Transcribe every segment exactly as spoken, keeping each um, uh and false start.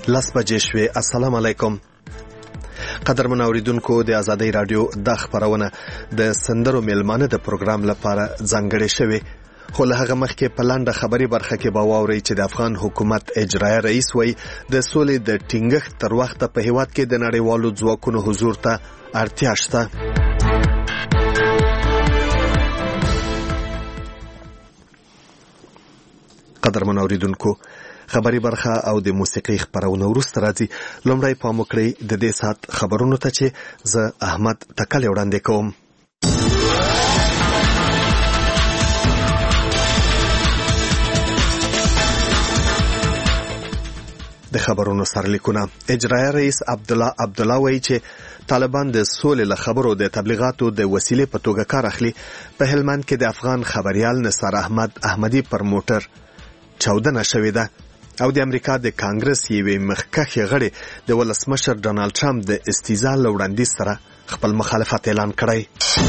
لس بجې شوې. السلام علیکم. قدرمن اوریدونکو، د آزادۍ رادیو د خبرونه د سندرو میلمانه د پروګرام لپاره ځانګړې شوې، خو له هغه مخکې په لنډه خبري برخه کې به واورئ چې د افغان حکومت اجرایه رئیس وایي د سولې د ټینګښت تر وخته په هیواد کې د نړیوالو ځواکونو حضور ته اړتیا شته. قدرمن اوریدونکو، خبري برخه او د موسیقي خبرونه وروسته راځي. لومړی پام وکړئ د دې ساعت خبرونو ته چې زه احمد تکل وړاندې کوم. د خبرونو سرلیکونه. اجرایه رئیس عبدالله عبدالله وایي چې طالبان د سولې له خبرو د تبلیغاتو د وسیلې په توګه کار اخلي. په هلمند کې د افغان خبريال نثار احمد احمدي پر موټر چاودنه شوې ده او د امریکا د کانګرس یوې مخکښې غړي د ولسمشر ډانلډ ټرمپ د استیزا له وړاندیز سره خپل مخالفت اعلان کړی.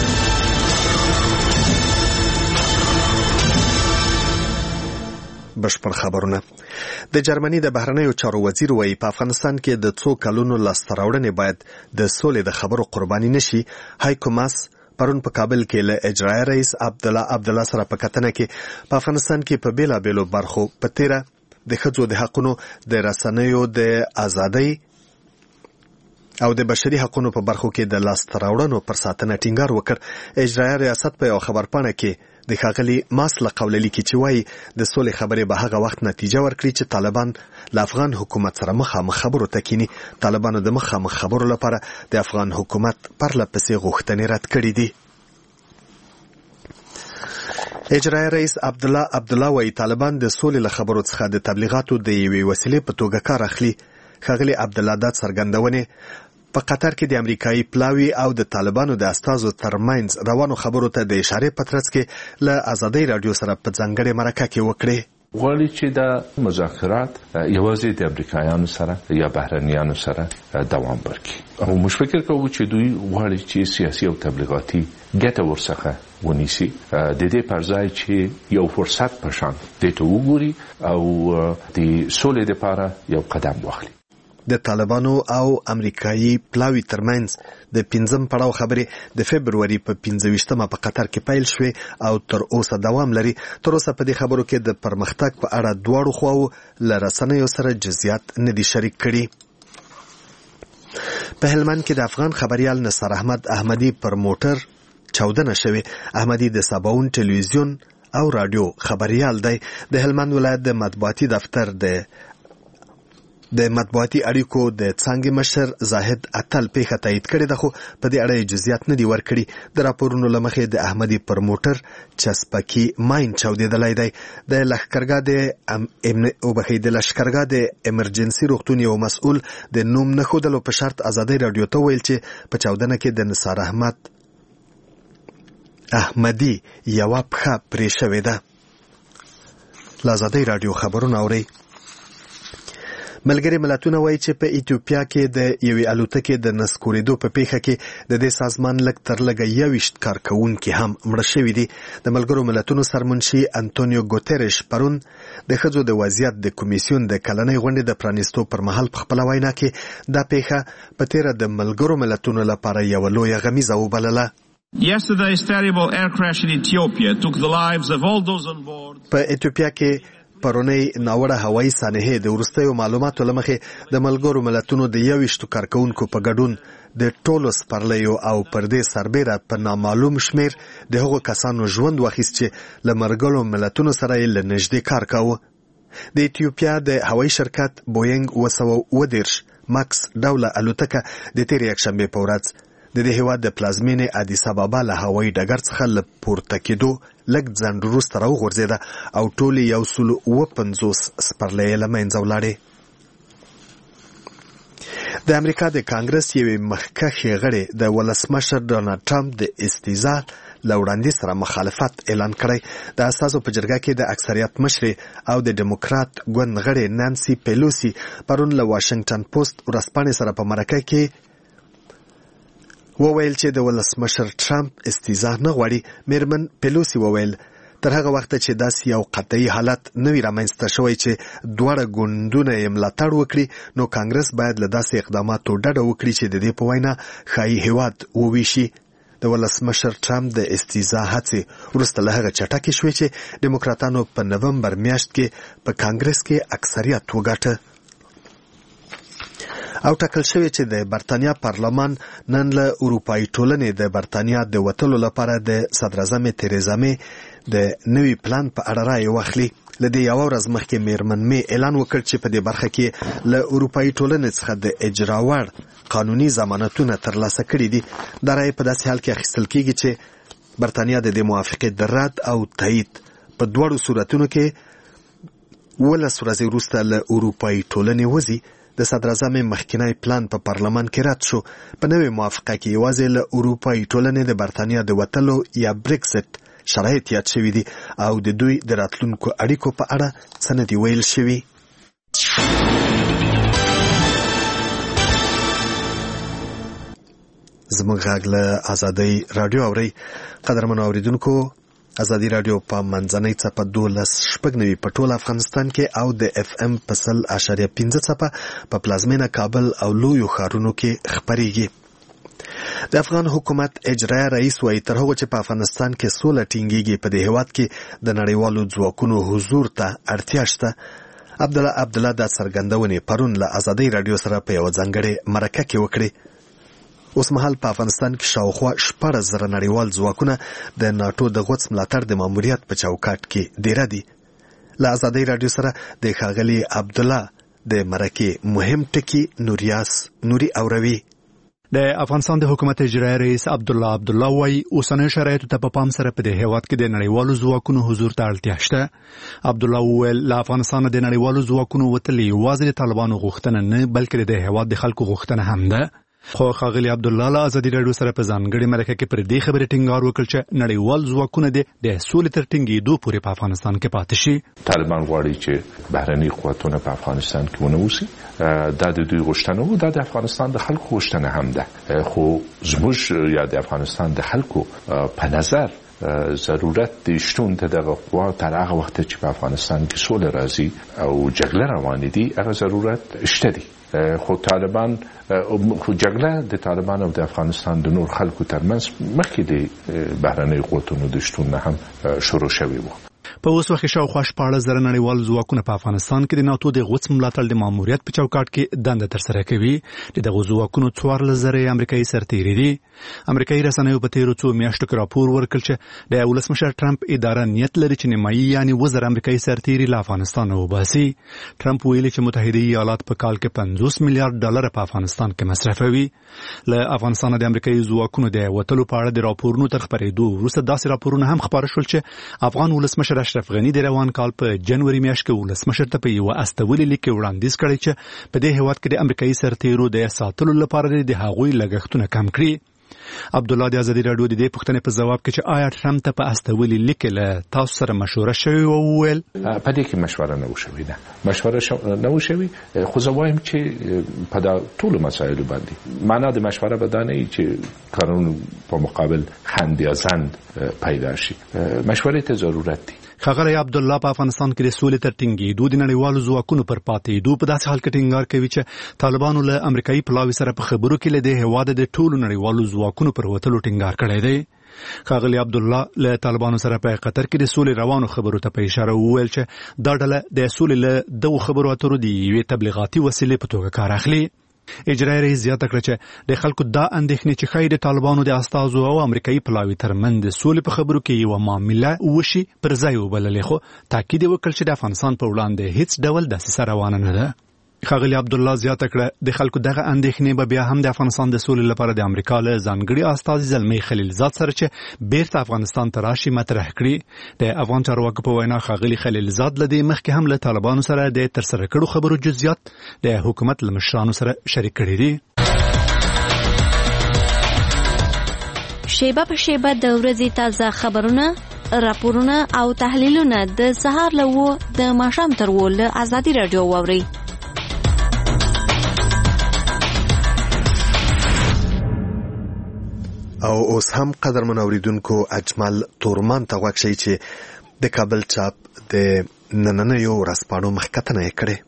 بشپړ خبرونه. د جرمني د بهرنیو چارو وزیر وایي په افغانستان کې د څو کلونو لاسته راوړنې باید د سولې د خبرو قرباني نشي. هایکو ماس پرون په کابل کې له اجرایه رئیس عبدالله عبدالله سره په کتنه کې په افغانستان کې په بیلابیلو برخو په تیره د ښځو د حقونو، د رسنیو د ازادۍ او د بشري حقونو په برخو کې د لاسته راوړنو پر ساتنه ټینګار وکړ. اجرایه ریاست په یو خبرپاڼه کې د ښاغلي ماس له قوله لیکي چې وایي د سولې خبرې به هغه وخت نتیجه ورکړي چې طالبان له افغان حکومت سره مخامخ خبرو ته کینی. طالبانو د مخامخ خبرو لپاره د افغان حکومت پرله پسې غوښتنې رد کړې دي. اجرایه رئیس عبدالله عبدالله وایي طالبان د سولې له خبرو څخه د تبلیغاتو د یوې وسیلې په توګه کار اخلي. ښاغلي عبدالله دا څرګندونې په قطر کې د امریکایي پلاوي او د طالبانو د استازو ترمنځ روانو خبرو ته د اشارې په ترڅ کې له آزادۍ رادیو سره په ځانګړې مرکه کې وکړې. غواړي چې د مذاکرات یوازې د امریکایانو سره یا بهرنیانو سره دوام ورکړي او موږ فکر کوو چې دوی غواړي چې سیاسي او تبلیغاتي ګټه ورڅخه ونیسي، د دې پر ځای چې یو فرصت په شان دې ته وګوري او د سولې لپاره یو قدم واخلي. د طالبانو او امریکایي پلاوي ترمنځ د پنځم پړاو خبرې د فبروري په پنځه ویشتمه په قطر کې پیل شوې او تر اوسه دوام لري. تر اوسه په دې خبرو کې د پرمختګ په اړه دواړو خواو له رسنیو سره جزئیات نه دي شریک کړي. په هلمند کې د افغان خبريال نثار احمد احمدي پر موټر چاودنه شوې. احمدي د سباون ټلویزیون او رادیو خبريال دی. د هلمند ولایت د مطبوعاتي دفتر د د مطبوعاتي اړیکو د څانګې مشر زاهد اتل پیښه تایید کړې ده، خو په دې اړه جزئیات نه دي ورکړي. د راپورونو له مخې د احمدي پر موټر چسپکي ماین چاودېدلی دی. د لښکرګاه د وبخښئ د لښکرګاه د امرجنسي روغتون یو مسؤل د نوم نه ښودلو په شرط آزادۍ رادیو ته ویل چې په چاودنه کې د نثار احمد احمدي یوه پښه پرې شوې ده. له آزادۍ رادیو خبرونه اورئ. ملګري ملتونه وایي چې په ایتوپیا کې د یوې الوتکې د نسکورېدو په پیښه کې د دې سازمان لږ تر لږه یوویشت کارکوونکي هم مړه شوي دي. د ملګرو ملتونو سرمنشي انټونیو ګوتریش پرون د ښځو د وضعیت د کمیسیون د کلنۍ غونډې د پرانیستو پر مهال په خپله وینا کې دا پیښه په تیره د ملګرو ملتونو لپاره یوه لویه غمیزه وبلله. Yesterday's terrible air crash in Ethiopia took the lives of all those on board. په ایتوپیا کې پرونی ناوړه هوایي سانحې د وروستیو معلوماتو له مخې د ملګرو ملتونو د یوویشتو کارکوونکو په ګډون د ټولو سپرلیو او پر دې سربیره په نامعلوم شمیر د هغو کسانو ژوند واخیست چې له ملګرو ملتونو سره یې له نږدې کار کاوه. د ایتیوپیا د هوایي شرکت بوینګ اوه سوه اوه دېرش ماکس ډوله الوتکه د تېرې یکشنبې په ورځ د دې هېواد د پلازمینې ادیس ابابا له هوایي ډګر څخه له پورته کېدو لږ ځنډ وروسته راوغورځېده او ټولې یو سل اوه پنځوس سپرلۍ یې له منځه ولاړې. د امریکا د کانګرس یوې مخکښې غړي د ولسمشر ډانلډ ټرمپ د استیزا له وړاندیز سره مخالفت اعلان کړی. د استازو په جرګه کې د اکثریت مشرې او د ډیموکرات ګوند غړي نانسي پیلوسی پرون له واشنگټن پوسټ ورځپاڼې سره په مرکه کې وویل چې د ولسمشر ټرمپ استیزا نه غواړي. میرمن پیلوسی وویل تر هغه وخت چې داسې یو قطعي حالت نوی رامنځته شوی چې دواړه ګوندونه یې ملاتړ وکړي، نو کانګرس باید له داسې اقداماتو ډډه وکړي چې د دې په وینا ښایي هیواد وویشي. د ولسمشر ټرمپ د استیزا هڅې وروسته له هغه چټکې شوې چې ډیموکراتانو په نومبر میاشت کې په کانګرس کې اکثریت وګاټه او ټاکل شوی چې د برتانیا پارلمان نن له اروپایي ټولنې د برتانیا د وتلو لپاره د صدراعظم تریزا مې د نوي پلان په اړه رایه واخلي. له دې یوه ورځ مخکې میرمن مې اعلان وکړ چې په دې برخه کې له اروپایي ټولنې څخه د اجرا وړ قانوني ضمانتونه ترلاسه کړي دي. دا رایه په داسې حال کې اخیستل کېږي چې برتانیا د دې موافقې د رد او تایید په دواړو صورتونو کې ولس ورځې وروسته له اروپایي ټولنې وځي. د صدراعظم مخکینی پلان په پارلمان کې رد شو. په نوې موافقه کې یوازې له اروپایي ټولنې د برتانیا د وتلو یا بریکسټ شرایط یاد شوي دي او د دوی د راتلونکو اړیکو په اړه څه نه دي ویل شوي. زموږ غږ له ازادۍ راډیو اورئ. قدرمنو اوریدونکو، ازادي راډیو په منځنۍ څپه دولس شپږ نوي په ټول افغانستان کې او د اف ام په سل اشاریه پنځه څپه په پلازمینه کابل او لویو ښارونو کې خپریږي. د افغان حکومت اجرایه رئیس وایي تر هغو چې په افغانستان کې سوله ټینګیږي په دې هیواد کې د نړیوالو ځواکونو حضور ته اړتیا شته. عبدالله عبدالله دا څرګندونې پرون له ازادۍ راډیو سره په یوه ځانګړې مرکه کې وکړې. اوس مهال په افغانستان کې شاوخوا شپاړس زره نړیوال ځواکونه د ناټو د غوڅ ملاتړ د ماموریت په چوکاټ کې دیره دي. له ازادۍ راډیو سره د ښاغلي عبدالله د مرکې مهم ټکي نوریاس نوري اوروي. د افغانستان د حکومت اجرایي رئیس عبدالله عبدالله وايي اوسنیو شرایطو ته په پام سره په دې هیواد کې د نړیوالو ځواکونو حضور ته اړتیا شته. عبدالله وویل له افغانستانه د نړیوالو ځواکونو وتل یوازې د طالبانو غوښتنه نه بلکې د هیواد د خلکو غوښتنه هم ده. خو ښاغلي عبدالله له ازادي راډیو سره په ځانګړې مرکه کې پر دې خبرې ټینګار وکړ چې نړیوال ځواکونه د سولې تر ټینګېدو پورې په افغانستان کې پاتې شي. طالبان غواړي چې بهرني قوتونه په افغانستان کې ونه اوسي. دا د دوی غوښتنه وه، دا د افغانستان د خلکو غوښتنه هم ده. خو زموږ یا د افغانستان د خلکو په نظر ضرورت د شتون د دغه قوا تر هغه وخت چې په افغانستان کې سوله راځي او جګړه روانه دي هغه ضرورت شته دي. خو طالبان خو جګړه د طالبان او د افغانستان د نور خلکو ترمنځ مخکې د بهرنیو قوتونو د شتون نه هم شروع شوې وه. په اوس وخت کې شاوخوا شپاړس زره نړیوال ځواکونه په افغانستان کې د ناتو د غوڅ ملاتړ د ماموریت په چوکاټ کې دنده ترسره کوي. د دغو ځواکونو څوارلس زره امریکایي سرتیري دي. امریکایي رسنیو په تیرو څو میاشتو کې راپور ورکړ چې د ولسمشر ټرمپ اداره نیت لري چې نیمایي یعنې اووه زره امریکایي سرتیري له افغانستانه وباسي. ټرمپ ویلي چې متحده ایالات په کال کې پنځوس میلیارډ ډالر په افغانستان کې مصرفوي. له افغانستانه د امریکایي ځواکونو د وتلو په اړه د راپورونو تر خپرېدو وروسته داسې راپورونه هم خپاره شول چې افغان ولسمشر اشرف غني د روان کال په جنوري میاشت کې ولسمشر ته په یوه استولي لیک کې وړاندیز کړی چې په دې هیواد کې د امریکایي سرتیرو د ساتلو لپاره د هغوی لګښتونه کم کړي. عبدالله د ازادي راډیو د دې پوښتنې په ځواب کې چې آیا ټرمپ ته په استولي لیک له تاسو سره مشوره شوې وه وویل په دې کې مشوره نه وه شوې. نه مشوره نه وه شوې. خو زه وایم چې په دا ټولو مسایلو باندې معنا د مشوره به دا نه وي چې قانون په مقابل خند یا زند پیدا شي. مشورې ته ضرورت دی. ښاغلی عبدالله په افغانستان کې د سولې تر ټینګېدو د نړیوالو ځواکونو پر پاتېدو په داسې حال کې ټینګار کوي چې طالبانو له امریکایي پلاوي سره په خبرو کې له دې هېواده د ټولو نړیوالو ځواکونو پر وتلو ټینګار کړی دی. ښاغلی عبدالله له طالبانو سره په قطر کې د سولې روانو خبرو ته په اشاره وویل چې دا ډله د سولې له دغو خبرو اترو د یوې تبلیغاتي وسیلې په توګه کار اخلي. اجرایي رئیس زیاته کړه چې د خلکو دا اندېښنې چې ښایي د طالبانو د استازو او امریکایي پلاوي ترمنځ د سولې په خبرو کې یوه معامله وشي پر ځای وبللې. خو تاکید یې وکړ چې د افغانستان په وړاندې هیڅ ډول دسیسه روانه نه ده. ښاغلي عبدالله زیاته کړه د خلکو دغه اندېښنې به بیا هم د افغانستان د سولې لپاره د امریکا له ځانګړي استازي زلمي خلیلزاد سره چې بیرته افغانستان ته راشي مطرح کړي. د افغان چارواکو په وینا ښاغلي خلیلزاد له دې مخکې هم له طالبانو سره د ترسره کړو خبرو جزئیات د حکومت له مشرانو سره شریک کړي دي. شیبه په شیبه د ورځې تازه خبرونه، راپورونه او تحلیلونه د سهار له وو د ماښام تر وو له ازادي راډیو واورئ. او اوس هم قدرمن اوریدونکو اجمل تورمان ته غوښتي چې د کابل چاپ د نننیو ورځپاڼو مخکتنه یې کړې.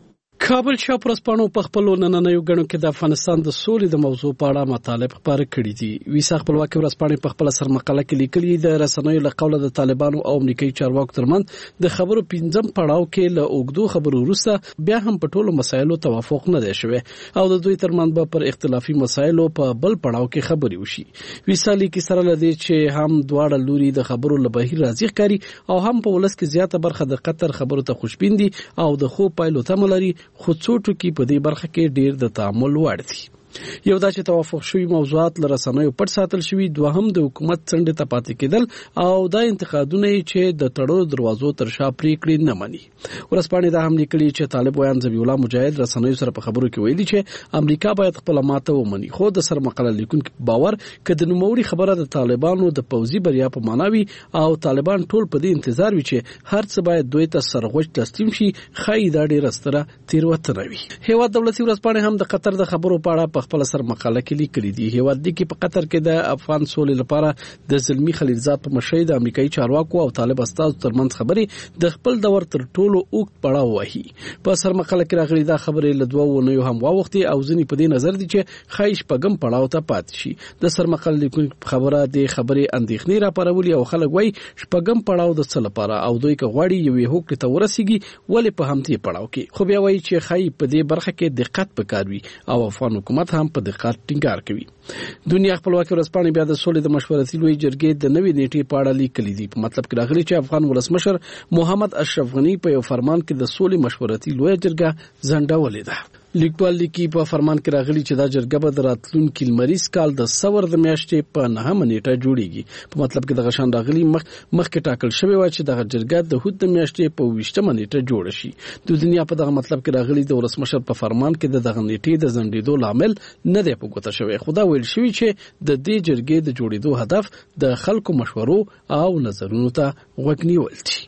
کابل چاپ ورځپاڼو په خپلو نننیو غړو کې د افغانستان د سولې د موضوع په اړه مطالب خپاره کړي دي. ویسا خپلواکي ورځپاڼې په خپل سرمقاله کې لیکلي د رسنیو له قوله د طالبانو او امریکایي چارواکو ترمنځ د خبرو پنځم پړاو کې له اوګدو خبرو وروسته بیا هم په ټولو مسایلو توافق نه دی شوی او د دوی ترمنځ به پر اختلافي مسایلو په بل پړاو کې خبرې وشي. ویسا لیکي سره لدی چې هم دواړه لوري د خبرو له بهیر راځي ښکاري او هم په ولس کې زیاته برخه د قطر خبرو ته خوشبین دي او د خو پایلو تمه لري، خو څو ټکي په دې برخه کې ډیر د تعامل وړ دي. یو دا چې توافق شوی موضوعات له رسنیو پټ ساتل شوی، دوهم د حکومت څنډه ته پاتې کېدل او دا انتقادونه چې د تړلو دروازو تر شا پریکړې نه مني. ورځپاڼې دا هم لیکلي چې طالب ویان ذبیح الله مجاهد رسنیو سره په خبرو کې ویلي چې امریکا باید خپل ماته ومني، خو د سرمقاله لیکونکو باور کده نوموړي خبره د طالبانو د پوځي بریا په معنا وي او طالبان ټول په دې انتظار وي چې هر څه باید دوی ته سرغوج تسلیم شي، خای دا ډیره ستره تیروتنه وي. هیواد دولتي ورځپاڼې هم د قطر د خبرو په اړه په خپل سر مقاله کې لیکلي دي. هیواد دی کې په قطر کې د افغان سولې لپاره د زلمی خلیلزاد په مشرۍ د امریکایي چارواکو او طالب استازو ترمنځ خبرې د خپل دور تر ټولو اوږد پړاو وهي. په سر مقاله کې راغلي دا خبرې له دوه ونیو هم واوختي او ځینې په دې نظر دي چې خایش پګم پړاو ته پاتې شي. د سر مقاله لیکونکو خبره د خبرې اندېښنې راپارولي او خلک وایي شپږم پړاو د څه لپاره او دوی که غواړي یوې هوکړې ته ورسیږي ولې په همدې پړاو کې، خو بیا وایي چې خای په دې برخه کې دقت پکار وي او افغان حکومت هم په دقت ټینګار کوي. دنیا خپلواکي ورځپاڼې بیا د سولې د مشورتي لوی جرګې د نوې نیټې په اړه لیکلي دي. په مطلب کې راغلي چې افغان ولسمشر محمد اشرف غنی په یو فرمان کې د سولې مشورتي لوی جرګه ځنډولې ده. لیکوال لیکي په فرمان کې راغلي چې دا جرګه به د راتلونکي لمریز کال د سور د میاشتې په نهمه نیټه جوړیږي. په مطلب کې د غشان راغلي مخ مخکې ټاکل شوی و چې د جرګه د هوت د میاشتې په ویشتمه نیټه جوړ شي. د دنیا په دغه مطلب کې راغلي د ولسمشر په فرمان کې د دغه نیټې د ځنډېدو لامل نه دی په ګوته شوی، خو دا ویل شوی چې د دې جرګې د جوړېدو هدف د خلکو مشورو او نظرونو ته غوږ نیول دي.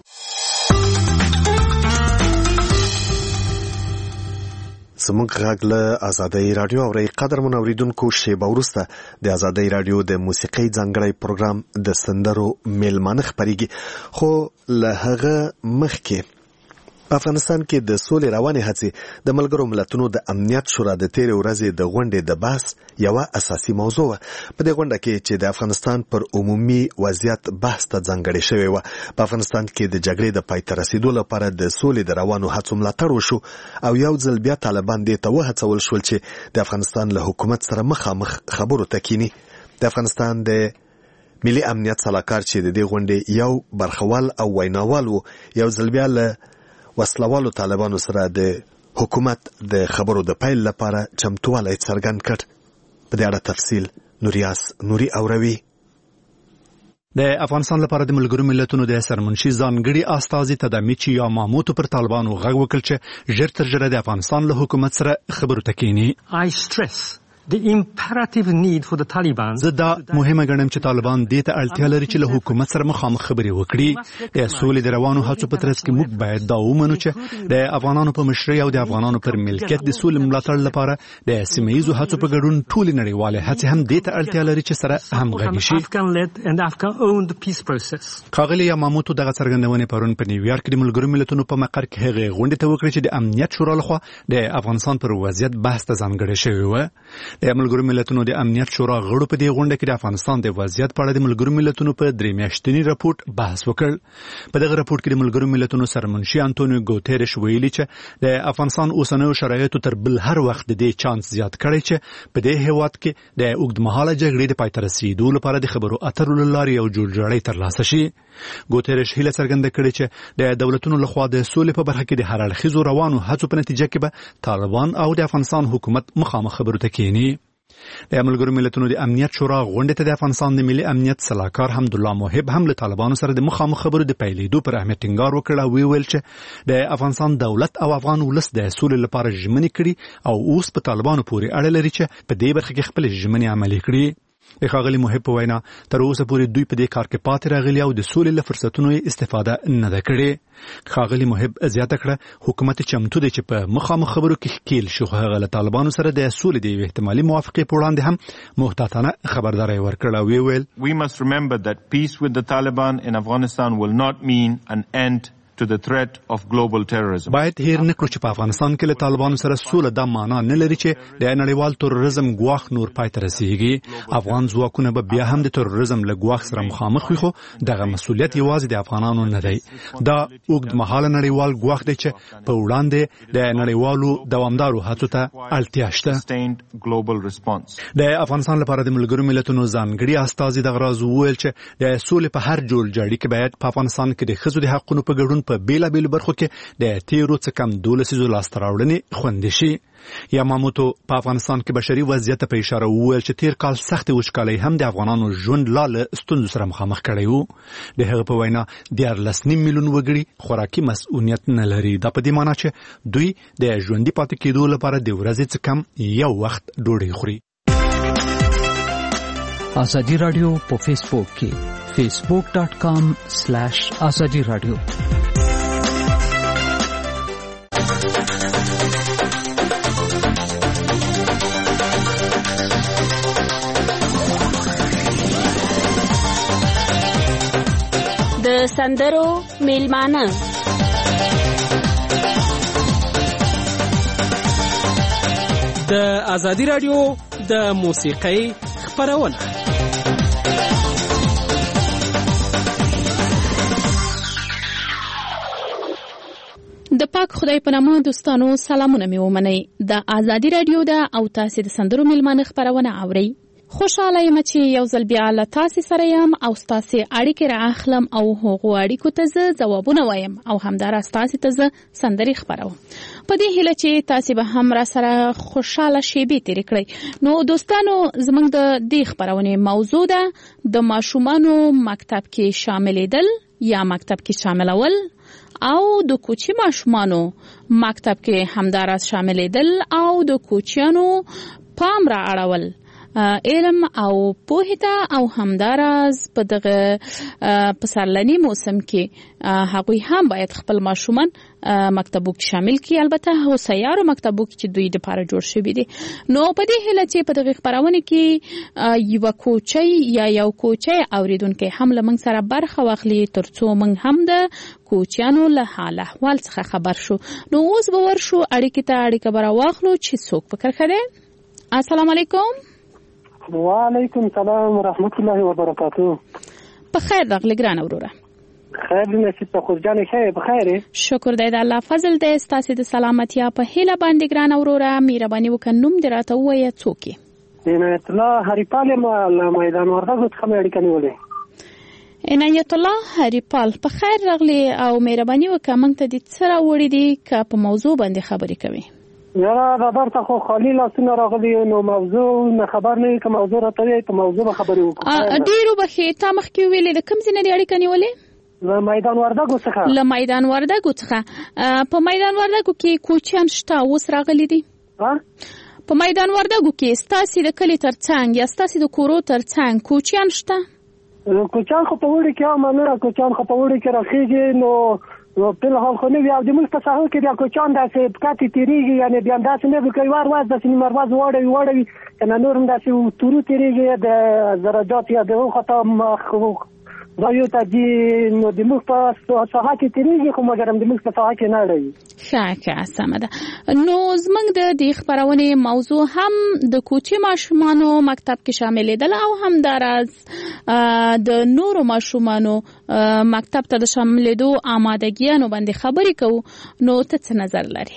زموږ غږ له آزادۍ رادیو اورئ. قدرمن اوریدونکو، شیبه وروسته د آزادۍ رادیو د موسیقۍ ځانګړی پروګرام د سندرو میلمانه خپریږي، خو له هغه مخکې په افغانستان کې د سولې روانې هڅې د ملګرو ملتونو د امنیت شورا د تیرې ورځې د غونډې د بحث یوه اساسي موضوع وه. په دې غونډه کې چې د افغانستان پر عمومي وضعیت بحث ته ځانګړې شوې وه، په افغانستان کې د جګړې د پای ته رسیدو لپاره د سولې د روانو هڅو ملاتړ وشو او یو ځل بیا طالبان دې ته وهڅول شول چې د افغانستان له حکومت سره مخامخ خبرو ته کینی. د افغانستان د ملي امنیت سلاکار چې د دې غونډې یو برخوال او ویناوال وو، یو ځل بیا له وسلوالو طالبانو سره د حکومت د خبرو د پیل لپاره چمتوالی څرګند کړ. په دې اړه تفصیل نوریاس نوري اوروي. د افغانستان لپاره د ملګرو ملتونو د سرمنشي ځانګړي استازي تدامیچی یا ماموتو پر طالبانو غږ وکړ چې ژر تر ژره د افغانستان له حکومت سره خبرو ته کینی. I stress the imperative need for the Taliban. زه دا مهمه ګڼم چې طالبان دې ته اړتیا لري چې له حکومت سره مخامخ خبرې وکړي. د سولې د روانو هڅو په ترڅ کې موږ باید دا ومنو چې د افغانانو په مشرۍ او د افغانانو پر ملکیت د سولې ملاتړ لپاره د سیمه ییزو هڅو په ګډون ټولې نړیوالې هڅې هم دې ته اړتیا لري چې سره همغږي شي. ښاغلي یاماموتو دغه څرګندونې پرون په نیویارک کې د ملګرو ملتونو په مقر کې هغې غونډې ته وکړې چې د امنیت شورا لخوا د افغانستان پر وضعیت بحث ته ځانګړې شوې وه. د ملګرو ملتونو د امنیت شورا غړو په دې غونډه کې د افغانستان د وضعیت په اړه د ملګرو ملتونو په درې میاشتني راپورټ بحث وکړ. په دغه راپورټ کې د ملګرو ملتونو سرمنشي انټونیو ګوتيريش ویلي چې د افغانستان اوسنیو شرایطو تر بل هر وخت د دې چانس زیات کړی چې په دې هیواد کې د اوږدمهاله جګړې د پای ته رسیدو لپاره د خبرو اترو له لارې یو جوړجاړی ترلاسه شي. ګوتيريش هیله څرګنده کړې چې د دولتونو لخوا د سولې په برخه کې د هر اړخیزو روانو هڅو په نتیجه کې به طالبان او د افغانستان حکومت مخامخ خبرو ته کینی. د ملګرو ملتونو د امنیت شورا غونډې ته د افغانستان د ملي امنیت سلاکار حمدالله موحب هم له طالبانو سره د مخامخ خبرو د پیلېدو پر اهمیت ټینګار وکړ او ویل چې د افغانستان دولت او افغان ولس د سولې لپاره ژمنې کړي او اوس په طالبانو پورې اړه لري چې په دې برخه کې خپل ژمنې عملي کړي. ښاغلي محب په وینا تر اوسه پورې دوی په دې کار کې پاتې راغلي او د سولې له فرصتونو استفاده نه ده کړې. ښاغلي محب زیاته کړه حکومت چمتو دی چې په مخامخ خبرو کې ښکیل شو، خو هغه له طالبانو سره د سولې د یوې احتمالي موافقې په وړاندې هم محتاطانه خبرداری ورکړه او ویې ویل We must remember that peace with the Taliban in Afghanistan will not mean an end to the threat of global terrorism. باید هیر نکړو چې په افغانستان کې له طالبانو سره سوله دا معنا نه لري چې د نړیوال تروریزم ګواښ نور پای ته رسیږي. افغان ځواکونه به بیا هم د تروریزم له ګواښ سره مخامخ وي، خو دغه مسؤلیت یوازې د افغانانو نه دی. دا اوږد مهاله نړیوال ګواښ دی چې په وړاندې د نړیوالو دوامدارو هڅو ته اړتیا شته. د افغانستان لپاره د ملګرو ملتونو ځانګړي استازي دغه راز وویل چې د سولې په هر جوړ جاړي کې باید په افغانستان کې د ښځو د حقونو په ګډون په بیلابیلو برخو کې د تیرو څخه کم دولسیزو لاسته راوړنې خوندي شي. یاماموتو په افغانستان کې بشري وضعیت په اشاره وویل چې تیر کال سخت وچکالۍ هم د افغانانو ژوند لا له ستونزو سره مخامخ کړی وو. د هغه په وینا دیارلس نیم میلیون وګړي خوراکي مسؤلیت نه لري. دا په دې معنی چې دوی د ژوندي پاتې کېدو لپاره د ورځې څخه کم یو وخت ډوډۍ خوري. ازادي رادیو په فیسبوک کې facebook dot com slash azadi radio. د سندرو میلمانه د ازادي رادیو د موسیقۍ خپرونه. د پاک خدای په نامه دوستانو سلامونه مې ومنئ. د ازادي رادیو د او تاسو د سندرو میلمانه خپرونه اورئ. خوشاله یم چې یو ځل بیا له تاسو سره یم او تاسو اړیکې راخلم او هغه اړیکو ته زه ځوابونه وایم او همدارس تاسو ته زه سندري خبروم. په دې هیله چې تاسو به هم را سره خوشاله شېبې تیر کړئ. نو دوستانو زموږ د دې خبرونه موضوع ده د ماشومانو مکتب کې شاملېدل یا مکتب کې شاملول او د کوچي ماشومانو مکتب کې همدارس شاملېدل او د کوچیانو پام را اړول علم او پوهه ته او همدارس په دغه پسرلنی موسم کې هغوی هم باید خپل ماشومان مکتبو کې شامل کړي. البته هو سیارو مکتبو کې چې دوی د لپاره جوړ شوی دي. نو په دې هیله چې په دغه خبرونه کې یو کوچي یا یو کوچي اوریدونکو هم لمن سره برخه واخلي ترڅو موږ هم د کوچیانو له حال احوال څخه خبر شو. نو اوس به ورشو اړیکې ته اړیکه برا واخلو چې څوک فکر کړي. السلام علیکم. وعلیکم السلام ورحمت الله وبرکاته. بخیر راغلی ګران وروره. خیر نصیب ته خو جان خیر بخیر. شکر دی د الله فضل دی. ستاسو د سلامتیا په هیله باندې ګران وروره مهرباني وکړئ نوم دې راته ووایه څوک یې؟ عنایت الله هریپال له میدان وردګو څخه مې اړیکه نیولې. عنایت الله هریپال بخیر راغلی او مهرباني وکړئ موږ ته د څه راوړي دي که په موضوع باندې خبرې کوي؟ یاره دا درته خو خالی لاسونه راغلي نو موضوع نه خبر نه که موضوع راته وي په موضوع به خبرې وکړو. ډېرو بخې تا مخکې ویلې د کوم ځای نه دې اړیکه نیولې؟ له میدان وردګو څخه. له میدان وردګو څخه. په میدان وردګو کې کوچیان شته اوس راغلي دي؟ په میدان وردګو کې ستاسې د کلي تر څنګ یا ستاسې د کورو تر څنګ کوچیان شته؟ کوچیان خو په وړي کې هم نه کوچیان خو په وړي کې راخېږي نو نو په حال خو نه وي او د موږ په ساحل کې د کوچیان داسې پکاتې تېرېږي یعنې بیا داسې نه وي که وار واز داسې نیمه ورځ واړوي واړوي که نه نور هم داسې تورو تېرېږي د درجات یا د هغو خطا ځایو ته ځي نو د موږ په ساحه کې تېرېږي خو مګر هم د موږ په ساحه کې نه اړوي. ښه ښه سمه ده. نو زموږ د دې خپرونې موضوع هم د کوچي ماشومانو مکتب کې شاملېدل او همداراز د نورو ماشومانو مکتب ته د شاملېدو آمادګیانو باندې خبرې کوو. نو ته څه نظر لرې؟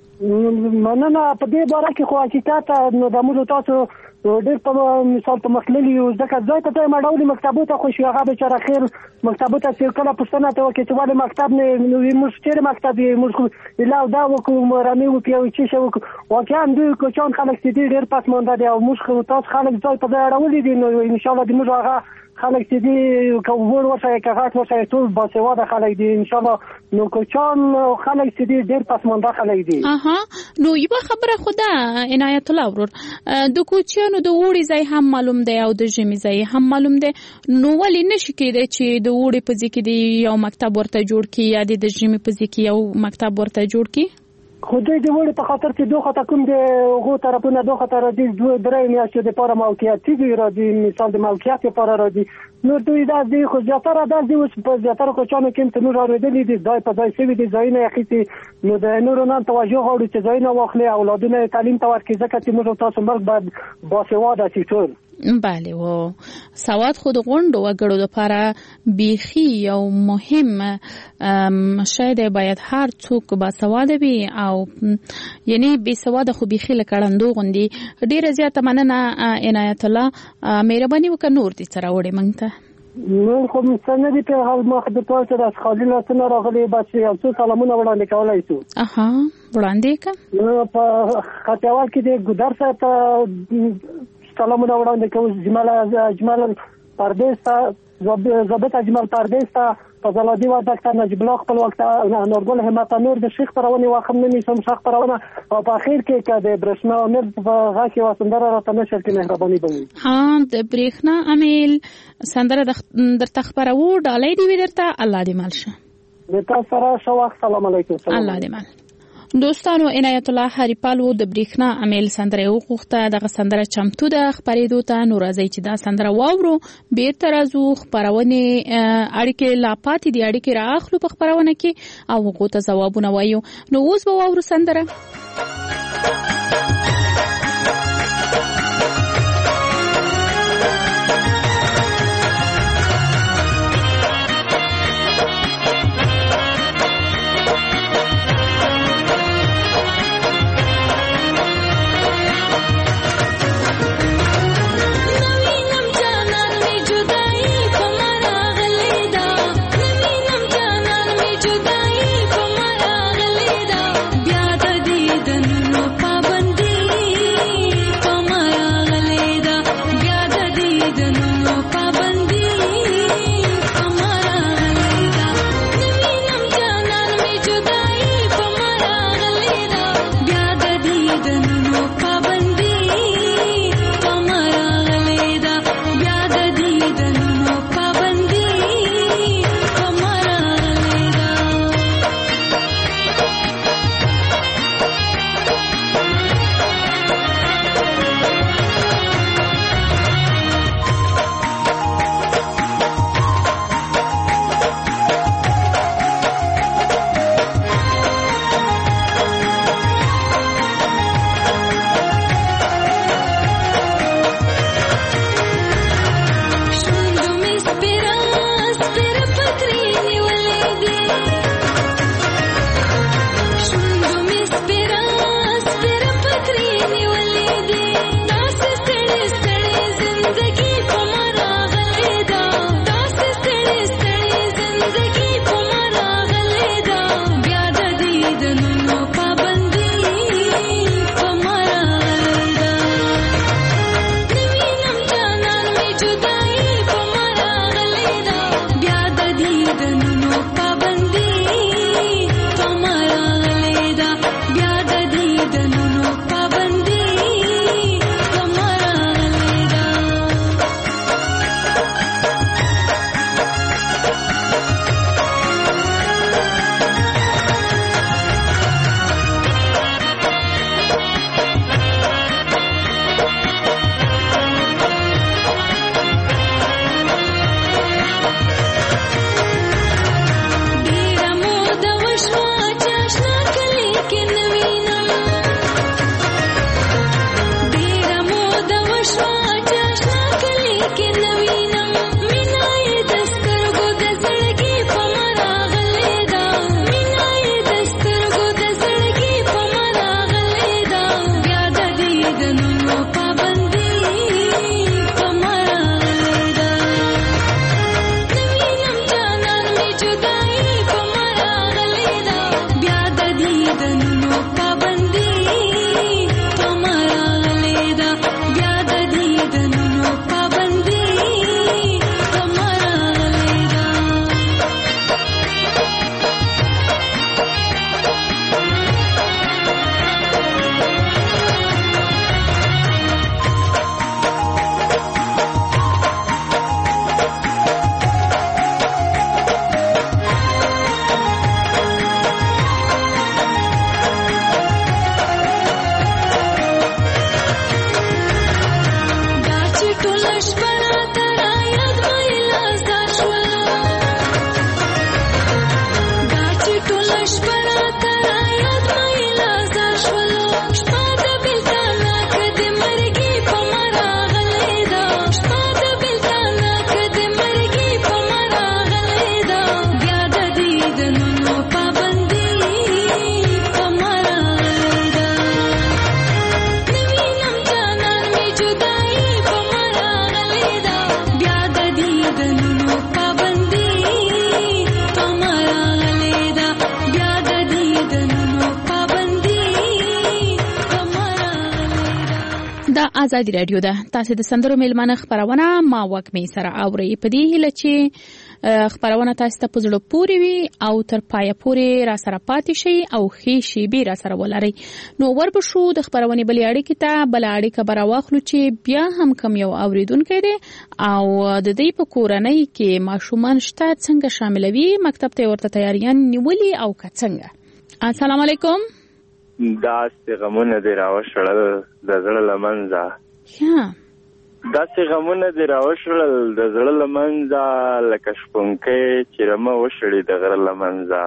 مننه. په دې باره کې خو حقیقت نو د موږ تاسو ډېر په مثال په مخللي یو ځکه ځای ته ته یې مډولي مکتبو ته خو شي هغه بېچاره خیر مکتبو ته چې کله پوښتنه ته وکړي چې ولې مکتب نه موږ چېرې مکتب یې موږ خو لا دا وکړو مورانې وکړو یو څه شی وکړو. واقعا دوی کوچیان خلک چې دي ډېر پسمانده دي او موږ خو تاسو خلک ځای په ځای اړولي دي نو انشاءالله د موږ هغه خلک چې دي که وړ ورشي که غټ ورشي ټول باسواده خلک دي ان شاء الله. نو کوچان خلک چې دي ډېر پسمانده خلک دي. اها نو یو خبره خدا عنایت الله ورور د کوچانو د وړي ځای هم معلوم دی او د ژمي ځای هم معلوم دی، نو ولې نشي کېدای چې د وړي په ځای کې دی یو مکتب ورته جوړ کړي یا د ژمي په ځای کې یو مکتب ورته جوړ کړي؟ خو دوی د وړي په خاطر چې دوه خاطر کوم د هغو طرفونه دوه خاطر راځي دوه درې میاشتې دپاره موقعیتي دي راځي، مثال د موقعیت لپاره راځي. نو دوی دا دي خو زیاتره دا دي اوس په زیاتره کوچانو کې تنور اورېدلي دي ځای په ځای شوي دي ځایونه یې اخیستي. نو د نورو نه توجه غواړو چې ځایونه واخلي اولادونه یې تعلیم ته ورکړي ځکه چې موږ تاسو ملک باید باسواده شي ټول. بله و سواد خود غونډو وګړو لپاره بیخي یو مهم شاید باید هر څوک باسواده وي او یعنی بې سواده خو بیخي لکړندو غوندي. ډیره زیاته مننه عنایت الله، مهرباني وکړه نور دې سره وړي مونږ ته. نور خو څنګه دي په حال ما خدای ته د خالي لاسونه راغلي بس یو څه سلامونه وړاندې کولای شو. اها وړاندې کا نو په خاطیوال کې د ګودر سره سلامونه وړاندې کوم جمال اجمال پردیس ته ضابط اجمال پردیس ته فضلادي و ډاکټر نجیب الله خپل وخت نورګل همت نور د شیخ پرونی واخم نه نشم شیخ پرونه او په اخر کې که د برښنا امیر په غاکي وسندره راته نشر کې مهرباني بوي. ها د برښنا امیل سندره در تخبرو ډالۍ دی ورته الله دې مال شه. د تاسو سره شو السلام علیکم. الله دې مال. دوستانو عنایت الله هریپالو د برېښنا امیل سندره وغوښته، دغه سندره چمتو ده خپرېدو ته. نو راځئ چې دا سندره واورو، بیرته راځو خپرونې اړیکې لا پاتې دي، اړیکې رااخلو په خپرونه کې او هغو ته ځوابونه وایو. نو اوس به واورو سندره. Papa آزادي رادیو ده. تاسو د سندرو میلمانه خبرونه ما وکمې سره اوري په دې هیله چې خبرونه تاسو ته په زړه پورې وي او تر پایه پورې را سره پاتې شي او ښې شیبې را سره ولري. نو وربشو د خبرونې بلې اړیکې ته بل اړیکه به راواخلو چې بیا هم کم یو اوریدونکی دی او د دې په کورنۍ کې ماشومان شته څنګه شاملوي، مکتب ته ورته تیاریان نیولي او که څنګه. السلام علیکم. داسې غمونه دې راوشړل د زړه له منځه داسې غمونه دې راوشړل د زړه له منځه لکه شپونکی چې رمه وشړي د غره له منځه.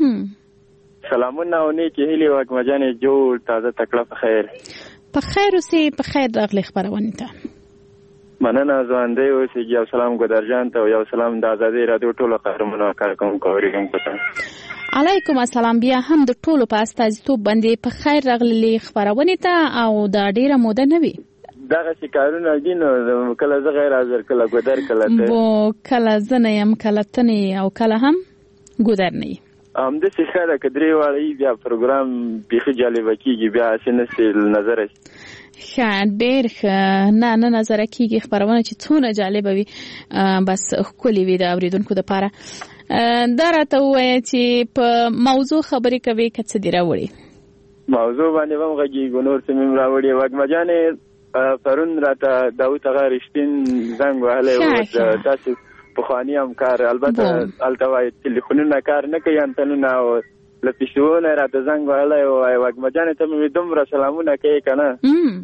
سلامونه او نیکې هیلې وږمه جانې جوړ تازه تکړه په خیر په خیر اوسې په خیر راغلې خبرونې ته مننه. ژوندی اوسې. یو سلام ګودرجان ته او یو سلام د آزادۍ راډیو ټولو قهرمانو کارکوونکو اورېدونکو ته. علیکم السلام. بیا هم د ټولو په استازیتوب باندې په خیر راغلي خبرونه ته او دا ډیره موده نه وي دغه شکارونه دي نو کله زه غیر حاضر کله ګودر کله ته بو کله زنه يم کله تنه او کله هم ګودر نه ام د شکاره کډري والی بیا پروګرام بيخي جالب کیږي بیا سنسل نظر ښه ډېر ښه نه نه نظر کیږي خبرونه چې څونه جالب وي بس خولي وي د اوریدونکو لپاره. دا راته وایي چې په موضوع خبرې کوي که څه دی راوړي موضوع باندې هم غږیږو نور څه مې راوړي. وږمه جانې پرون راته داود هغه رښتین زنګ وهلی و داسې پخواني همکار البته هلته وایي تلیفونونه کار نه کوي انتنونه او له پیشو نه راته زنګ وهلی و وایي وږمه جانې ته مې دومره سلامونه کوي که نه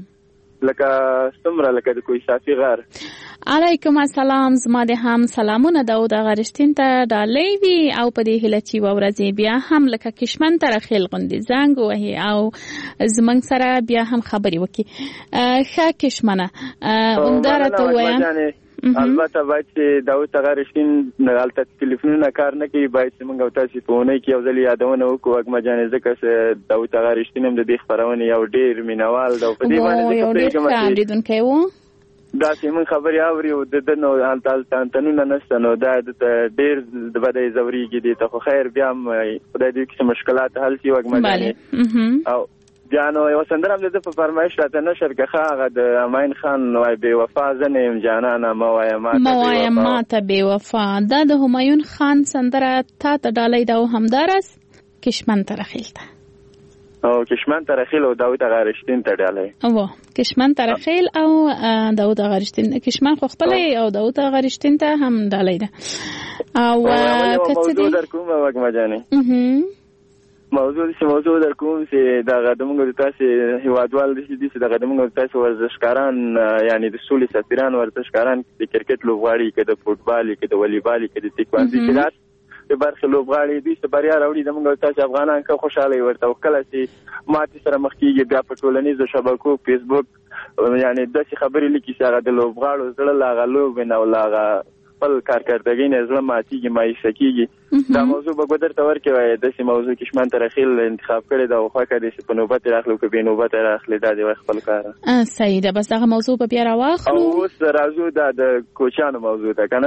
لکه څومره لکه د کوی صافي غر. علیکم السلام. زما د هم سلامونه داود هغه رښتین ته ډالۍ وي او په دې هیله چې یوه ورځ بیا هم لکه کشمن ته راخیل غوندې زنګ ووهي او زموږ سره بیا هم خبرې وکړي. ښه کشمنه همدا راته ووایم البته باید چې داود هغه رښتین هلته تلیفونونه کار نه کوي باید چې موږ او تاسې په اونۍ کې یو ځل یادونه وکړو وږمه جانې ځکه چې داود هغه رښتین هم د دې خپرونې یو ډېر مینهوال دی او په دې باندې یو ډېر ښه اورېدونکی و داسې موږ خبرې اوري او د ده نو هلته هلته انتنونه نشته نو دا دته ډېر به دی ځورېږي دې ته خو خیر بیا هم خدای دې وکړي چې مشکلات حل شي وږمه جانې او بیا نو یوه سندره هم د ده په فرمایش راته نشر که ښه هغه د امین خان وایي بې وفا زه نه یم جانانه مه وایه ماته بې وفا. دا د همایون خان سندره تا ته ډالۍ ده او همداراز کشمن ته رخیل ته او کشمن ته رخیل او داود هغه رښتین ته ډالۍ او کشمن ته رخیل او داود هغه رښتین کشمن خو خپله او داود هغه رښتین ته هم ډالۍ ده. او که څه دي موضوع در کومه وږمه جانې موضوع چې موضوع در کوم چې دغه د موږ د تاسې هیوادوال دي چې دغه د موږ د تاسې ورزشکاران یعنی د سولې سفیران ورزشکاران د کرکټ لوبغاړي که د فوټبال که د والیبال که د تکواندي کې داس د برخې لوبغاړي دوی څه بریا راوړي د موږ د تاسې افغانان که خوشحاله ورته او کله چې ماتې سره مخ کېږي بیا په ټولنیزو شبکو فیسبوک یعنی داسې خبرې لیکي چې هغه د لوبغاړو زړه له هغه لوبې نه او له هغه خپل کارکردګۍ نه زړه ماتېږي مایوسه کېږي. دا موضوع به ګودر ته ورکړې وایي داسې موضوع کشمن ته رخیل انتخاب کړې ده او خوښه دی چې په نوبت یې راخلو که بې نوبت یې راخلې دا دې وایي خپل کار صحیح ده. بس هغه موضوع به بیا راواخلو او اوس راځو دا د کوچیانو موضوع ده که نه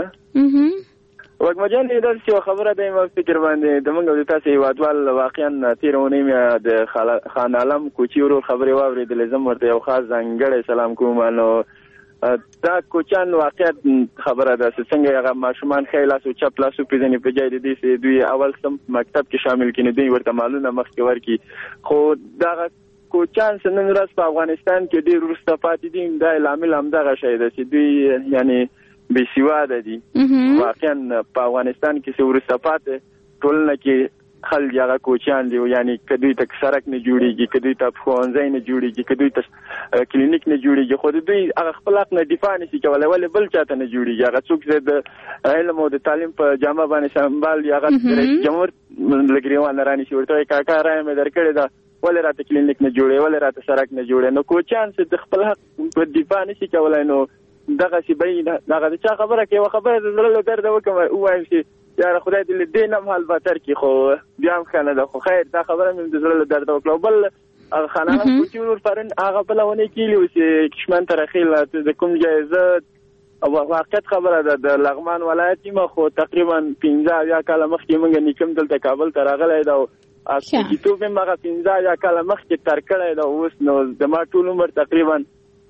وږمه جانې داسې یوه خبره ده ما فکر باندې د موږ او د تاسې هیوادوال واقعا تېره اونۍ مې د خان عالم کوچي ورور خبرې واورېدلې زه ورته یو خاص ځانګړی سلام کوم. نو دا کوچان واقعیت خبره ده چې څنګه هغه ماشومان ښی لاس او چپ لاس وپېژني په جای د دې چې دوی اول سم مکتب کې شامل کړي دوی ورته مالونه مخکې ورکړي خو دغه کوچان چې نن ورځ په افغانستان کې ډېر وروسته پاتې دي دا لامل همدغه شی ده چې دوی یعنې بې سواده دي واقعا په افغانستان کې چې وروسته پاتې ټولنه کې خلک هغه کوچیان دي یعنی که دوی ته سړک نه جوړېږي که دوی ته ښوونځی نه جوړېږي که دوی ته کلینیک نه جوړېږي خو د دوی هغه خپل حق نه دفاع نشي کولی ولې بل چاته نه جوړېږي هغه څوک چې د علم او د تعلیم په جامه باندې سمبال وي هغه رئیس جمهور له ګریوان رانیسي ورته وایي کاکا رایه مې درکړې ده ولې راته کلینیک نه جوړې ولې راته سړک نه جوړې. نو کوچیان چې د خپل حق په دفاع نشي کولی نو دغه شي به دغه د چا خبره کې یوه خبره د زړه له درده وکړم ووایم چې یاره خدای دې له دې نه هم حال بهتر کړي خو بیا هم ښه نه ده خو خیر دا خبره مې د زړه له درده وکړه. بل هغه خانانه کوچي ورور پرون هغه بله ونې کیلي و چې کشمن ته رخیل د کوم ځای زه واقعیت خبره ده د لغمان ولایت یم خو تقریبا پنځه اویا کاله مخکې موږ نیکم دلته کابل ته راغلی ده او کیتوب هم هغه پنځه اویا کاله مخکې تر کړی ده اوس نو زما ټول عمر تقریبا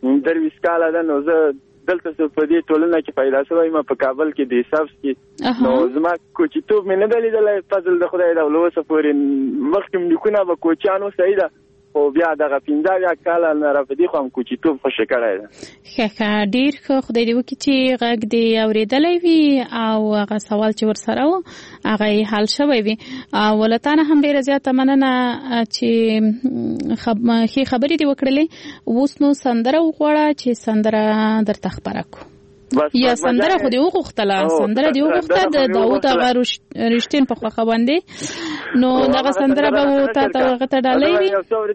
درویس کاله ده نو زه دلته په دې ټولنه کې پیدا شوی ما په کابل کې د حساب کې نو زما کوچیتوب مې نه دی لیدلی فضل د خدای د اوسه پورې مخکې م لیکونه به کوچیانو صحیح ده خو بیا دغه پنځه اویا کاله نه راپدې خو هم کوچیتوب خوښه کړی ده. ښه ښه ډېر ښه خدای دې وکړي چې غږ دې اورېدلی وي او هغه سوال چې ورسره و هغه یې حل شوی وي او له تا نه هم ډېره زیاته مننه چې ښې خبرې دې وکړلې. اوس نو سندره وغواړه چې سندره درته خپره کړو یا سندره خو دې وغوښتله سندره دې وغوښته د داود آغا رښتین په خوښه باندې نو دغه سندره به تا ته هغه ته ډالۍ وي.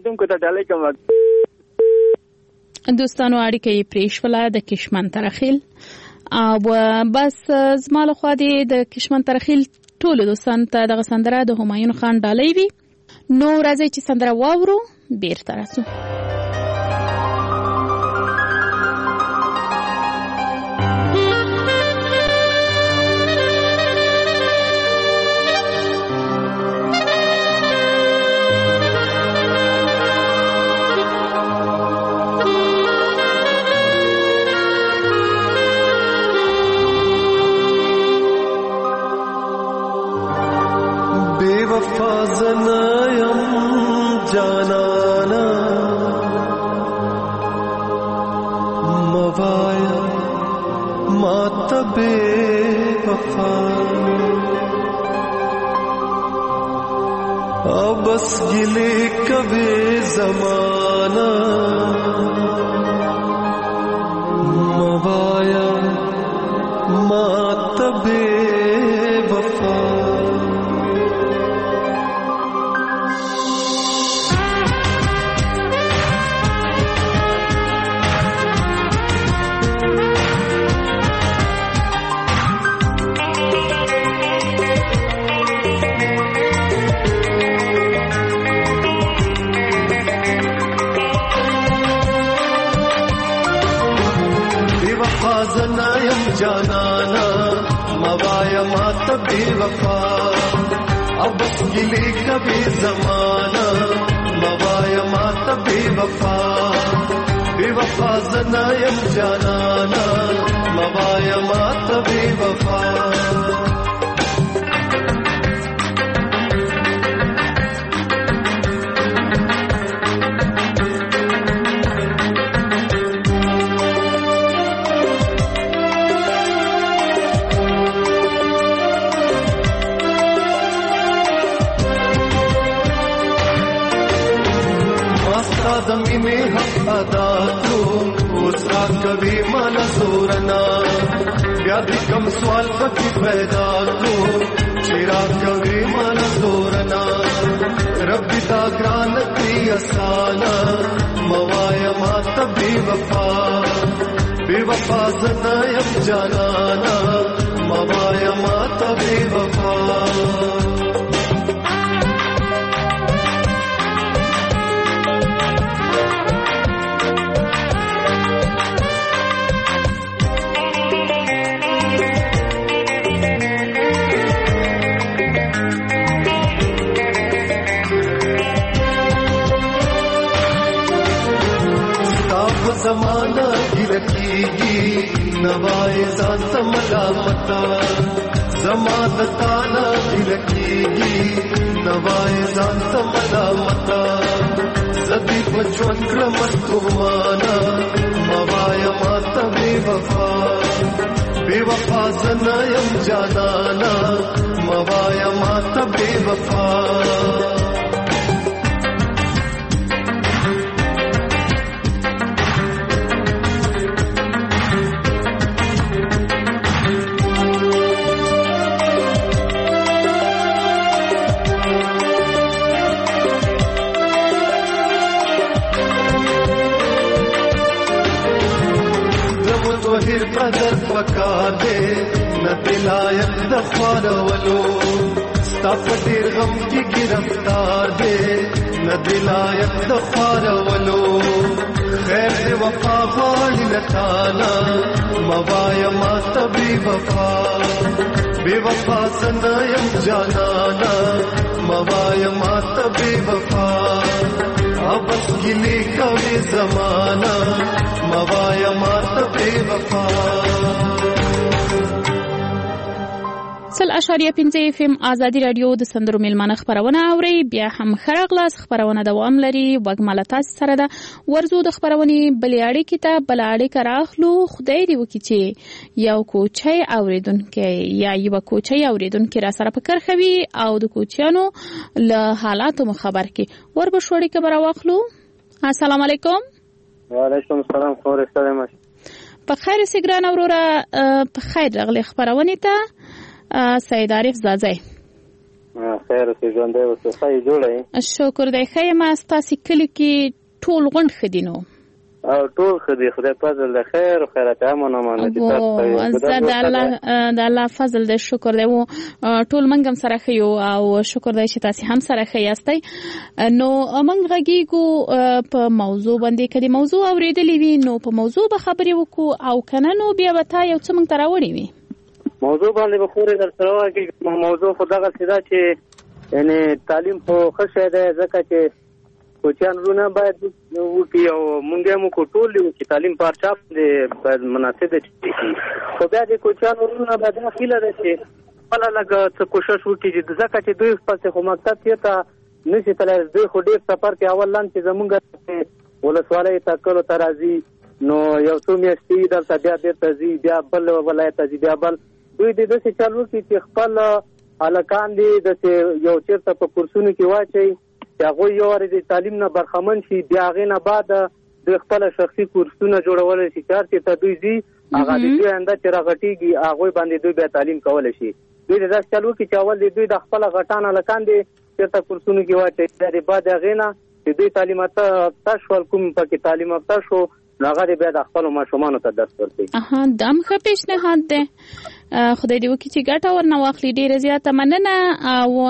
دوستانو اړیکه یې پرېښوله د کشمن ترخیل او بس زما لخوا دې د کشمن ترخیل ټولو دوستانو ته دغه سندره د همایون خان ډالۍ وي. نو راځئ چې سندره واورو بیرته راسو. बस गिले कभी जमाना मवाया मातबे वफा जानाना मवाया मात बेवफा अब गिले कभी जमाना मवाया मात बेवफा बेवफा जनायम जानाना मवाया मात बेवफा दमी में हम अदा तो उसका कभी मन सोरना व्याधि कम सवाल कभी पैदा तो चिरा कभी मन सोरना रब्बी ता ग्रानती असाना मवाया मात बेवफा बेवफा ज़नायम जानाना मवाया मात बेवफा ज़माना गिरकीगी नवाए ज़ात मलामता ज़मानताना गिरकीगी नवाए ज़ात मलामता ज़दी बचवन क्रमस्तुमाना मवाया मात बेवफा बेवफा ज़नायम जानाना मवाया मात बेवफा قدر پکا دے نہ دلایت دخوار ولو ستا پتیر غم کی گرفتار دے ندلایت دخارولو خیر دی وفا غواړي لتانا موایا ما تبي وفا بے وفا سندایم جانانا موایا ما تبي وفا ابس گلی کوي زمانہ موایا ما تبي وفا سل اشاریه پنځه اف ام ازادي رادیو د سندرو میلمانه خبرونه اوري بیا هم خرغلاس خبرونه دوام لري وګماله تاسو سره ده ورزو د خبرونه بلیاړي کتاب بلاړي کراخلو خدای دی وکي چې یو کوچي اوریدونکو یا یو کوچي اوریدونکو را سره فکر خوي او د کوچیانو له حالاتو خبر کی ور به شوړی خبر واخلو. السلام علیکم. وعلیکم السلام. خبر استلام په خیر سګران اورورا په خیر رغلی خبرونه ته سید عارف زازای خیر اوسې ژوندی اوسې ښه یې جوړه یې شکر دی ښه یم ستاسې کلي کې ټول غونډ ښه دي نو او ټول ښه دي خدای فضل دی خیر و خیرات امن امانه زه د الله د الله فضل دی شکر دی و ټول موږ هم سره ښه یو او شکر دی چې تاسې هم سره ښه یاستئ نو موږ غږیږو په موضوع باندې که د موضوع اورېدلې وي نو په موضوع به خبرې وکړو او که نه نو بیا به تا یو څه موږ ته راوړې وي موضوع باندې به خورې در سره وکړي موضوع خو دغسې ده چې یعنې تعلیم خو ښه شی دی ځکه چې کوچیان وروڼه باید وکړي او مونږ هم وکړو ټول دې وکړي تعلیم په هر چا باندې باید مناسب شي خو بیا د کوچیان وروڼه باید دا هیله ده چې خپله لږ څه کوشش وکړي ځکه چې دوی پسې خو مکتب چېرته نشي تللی دوی خو ډېر سفر کوي اول لاندې چې زمونږ ولسوالۍ ټاکلو ته راځي نو یو څو میاشتې دلته بیا بېرته ځي بیا بل ولایت ته ځي بیا بل دوی دې داسې چل وکړي چې خپل هلکان دې داسې یو چېرته په کورسونو کې واچوي چې هغوی یو وارې د تعلیم نه برخمن شي بیا هغې نه بعد دوی خپله شخصي کورسونه جوړولی شي چې هر چېرته دوی ځي هغه د دوی آینده چې راغټېږي هغوی باندې دوی بیا تعلیم کولی شي دوی دې داسې چل وکړي چې اول دې دوی د خپله غټان هلکان دې چېرته کورسونو کې واچوي بیا د بعد هغې نه چې دوی تعلیم یافته شول کوم پکې تعلیم یافته شو نو هغه دې بیا د خپلو ماشومانو ته درس ورکوي اها دا هم ښه پیشنهاد دی خدای دې وکړي چې ګټه ورنه واخلي ډېره زیاته مننه او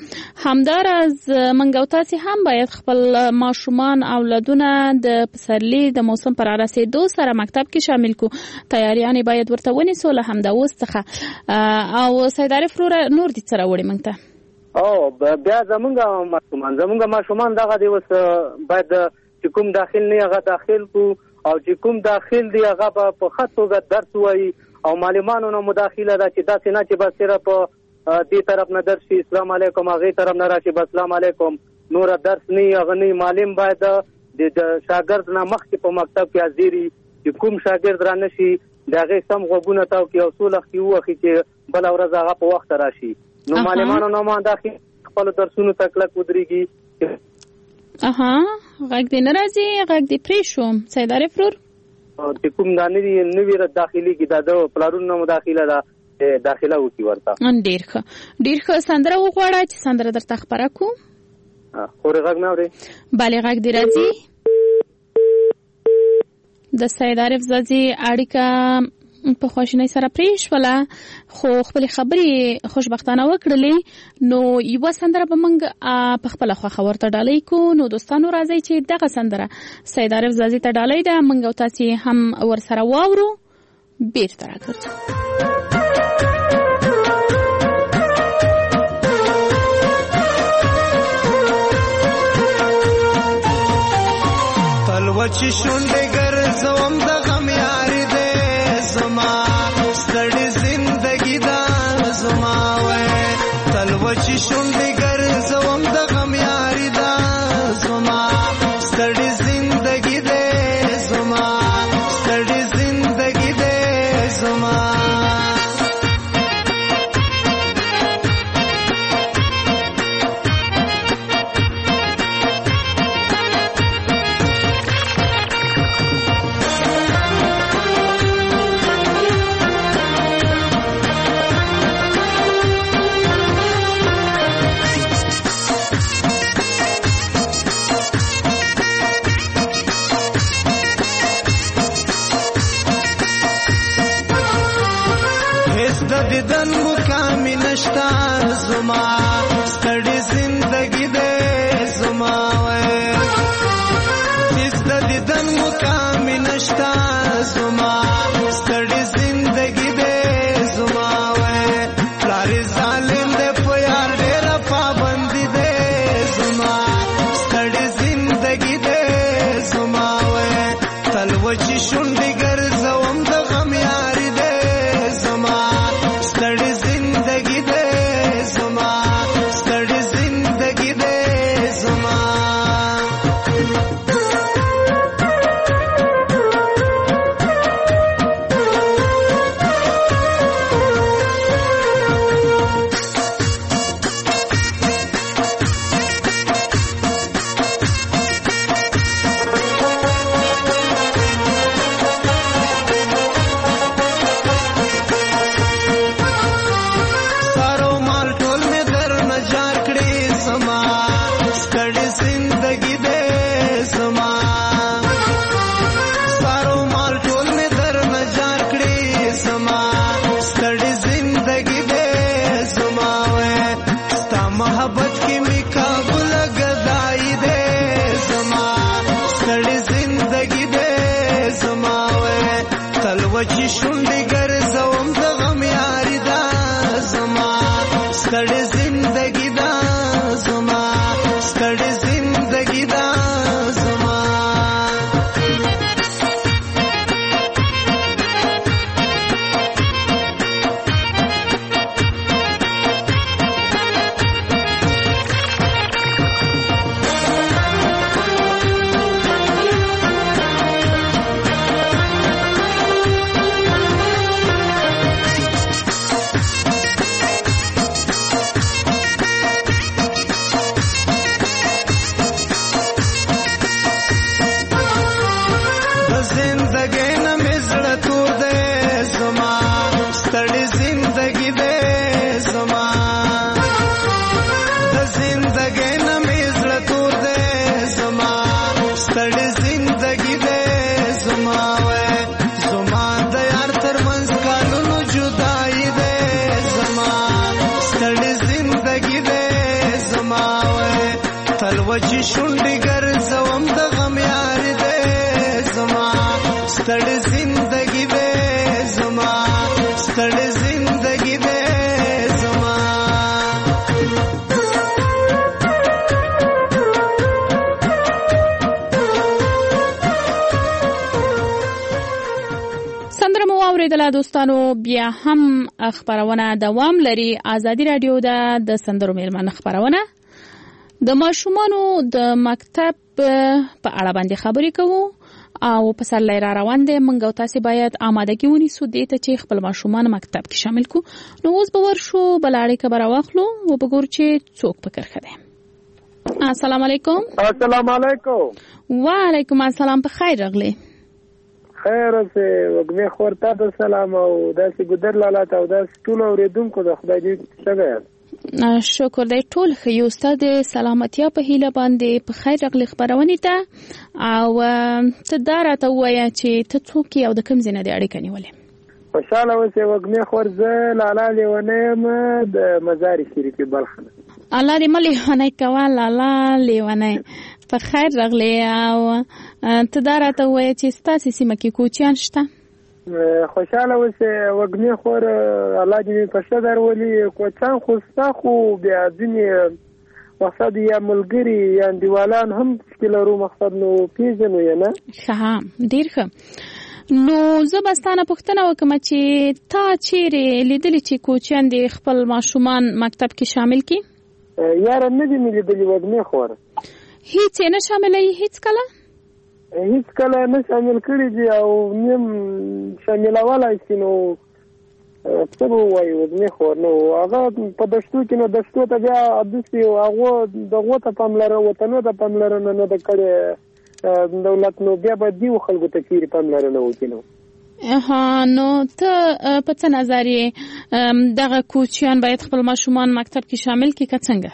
همداراز موږ او تاسې هم باید خپل ماشومان اولادونه د پسرلي د موسم پر رسېدو سره مکتب کې شامل کړو تیاریانې باید ورته ونیسو له همدا اوس څخه او سید عارف وروره نور دې څه راوړي موږ ته او بیا زمونږ ماشومان زمونږ ماشومان دغه دی اوس باید چې کوم داخل نه هغه داخل کو او چې کوم داخل دی هغه به په ښه توګه درس ووایي او معلمانو نه مداخله ده چې داسې نه چې بس صرف دې طرف نه درس شي اسلام علیکم هغې طرف نه راشي بس اسلام علیکم نوره درس نه وي هغه نه معلم باید د شاګرد نه مخکې په مکتب کې حاضر وي چې کوم شاګرد را نه شي د هغې سم غوږونه تاو کړي او څو لښتې ووهي چې بله ورځ هغه په وخته راشي نو معلمانو نه مداخل خپلو درسونو ته کلک ودرېږي اها غږ دې نه راځي غږ دې پرې شوم سید عارف ورور چې کوم دا نوي نوي داخلي کې دا د پلارونو نه مداخله ده داخله وکړي ورته ډېر ښه ډېر ښه سندره وغواړه چې سندره درته خپره کړو خورې غږ نه اورې بلې غږ دې راځي د سید عارف زازي اړیکه په خواشینۍ سره پرې شوله خو خپلې خبرې خوشبختانه وکړلې نو یوه سندره به موږ په خپله خوښه ورته ډالۍ کړو نو دوستانو راځئ چې دغه سندره سید عارف زازي ته ډالۍ ده موږ او تاسې هم ورسره واورو بیرته راګرځو تل وچې شونډې ګرځوم د غم یاري دی زما ستړې زندګي دا زما وای تل وچې شونډې ګرځوم د غم یاري دا زما ستړې زندګي دی زما ستړې زندګي دی زما د دیدن مقام نشتا زما ستړي زندگی دې زما وې هیڅ د دیدن مقام نشتا زما ستړي زندگی دې زما وې پلار ظالم دې په یار ډېر پابند دې زما ستړي زندگی دې زما وې تل وچی شونډې ګرځوم د غم یاري دې زما ستړي زندگی دې زما ستړي زندگی دې زما وچی شونډې ګرځوم د غم یاري دا زما ستړي زندگی دا زما ستړي زندگی دا زما وچی شونډې ګرځوم د غم یاري دې زما ستړي زندگی دې زما ستړي زندگی دې زما سندره مو اوریدله دوستانو بیا هم خبرونه دوام لري آزادي رادیو ده د سندرو میلمنه خبرونه د ماشومانو د مکتب په اړه باندې خبرې کوو او په سر لای را روان دي موږ او تاسو باید آمادګي ونیسو دې ته چې خپل ماشومان مکتب کې شامل کو نو اوس به ورشو بلاړې خبر واخلو او وګور چې څوک پکړ خده السلام علیکم السلام علیکم وعلیکم السلام په خیر راغلی خیر اوسه وګمه خورته د سلام او داسې ګدر لاله ته او داسې ټول اوریدونکو د خدای دې څنګه شکر دی ټول خو استاد سلامتیا په هیله باندې په خیر راغلی خبرونه ته او ته دا راته وایې چې ته څوک یې او د کوم ځای نه دې اړیکه نیولې خوشاله اوسې وګمه خورزه لاله لیونیم د مزار شریف بلخ الله دې ملي هنه کوه لاله لیونه په خیر راغلی او ته دا راته وایې چې ستاسو سیمه کې کوچیان شته خوشاله اوسه وګنی خور الله دې په شدر ولي کوچان خو ستا خو بیا ځینې مقصد یا ملګری یا دیوالان هم لرو مقصد نو پیژنو یا نه ښه ډیر ښه نو زه به ستانه پوښتنه وکم چې تا چیرې لیدلی چې کوچیان د خپل ماشومان مکتب کې شامل کی یار نه دې لیدلی وګنی خور هیڅ نه شاملې هیڅ کله هیڅ کله نه شامل کړی دی او نیم شاملولای شي نو څه وایي وګنی خور نو هغه په دشتو کې نو دشتو ته بیا ادسي او هغه دغه ته پاملره وطنو ته پاملره نه د کړي دولت نو بیا به دی خلکو ته چیرې پاملره نه وکینو ها نو ته په څه نظر یې دغه کوچیان باید خپل ماشومان مکتب کې شامل کړي که څنګه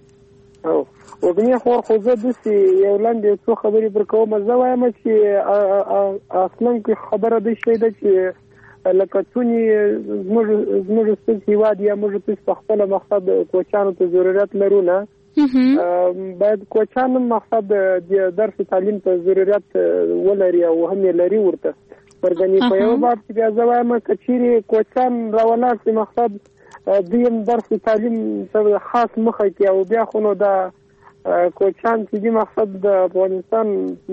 او وګنی خور خو زه داسې یو لاندې څو خبرې پر کوم زه وایم چې اصلا کې خبره دې شي ده چې لکه څونی زموږ زموږ ستاسو هیواد یا موږ په خپل مقصد کوچانو ته ضرورت لرو نه باید کوچانو مقصد د درس تعلیم ته ضرورت ولري او هم لري ورته ورګنی په یو باب چې بیا زوایم کچيري کوچان راولار چې مقصد دیم درس تعلیم ته خاص مخه کې او بیا خو نو دا کوچان چې مقصد د افغانستان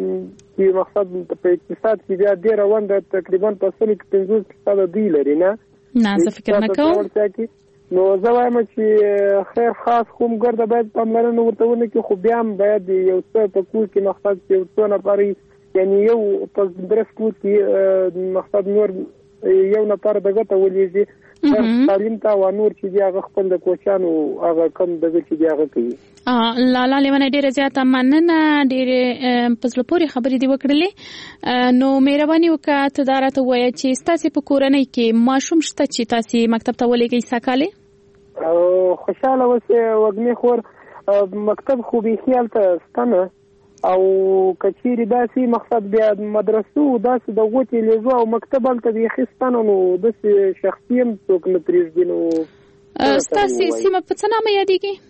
چې مقصد په اقتصاد کې بیا ډیر روان ده تقریبا په سل کې پنځوس فیصد دی لري نه نه څه فکر نه کوم نو زه وایم چې خیر خاص کوم ګرځه باید پاملرنه ورته ونه کې خو بیا هم باید یو څه په کور کې مقصد چې یو څه نفر یعنی یو په درس کور کې مقصد نور یو نفر دغه ته ولېږي تعلیم ته و نور چې دی هغه خپل د کوچانو هغه کم دغه چې دی هغه کوي لالا لیونه ډیره زیاته مننه ډیره پزله پوری خبرې دی وکړلې نو مهرباني وکړه ته دا راته وایه چې ستاسو په کورنۍ کې ماشوم شته چې تاسو مکتب ته ولېږئ ساکاله خوشاله اوسه وګمه خور مکتب خو به خیال ته ستنه او کچيري داسي مقصد بیا مدرسو داسي د غوتي لزو او مکتب ته به خستانو نو د شخصیم څوک نه پریږدي نو ستاسو سیمه په څه نامه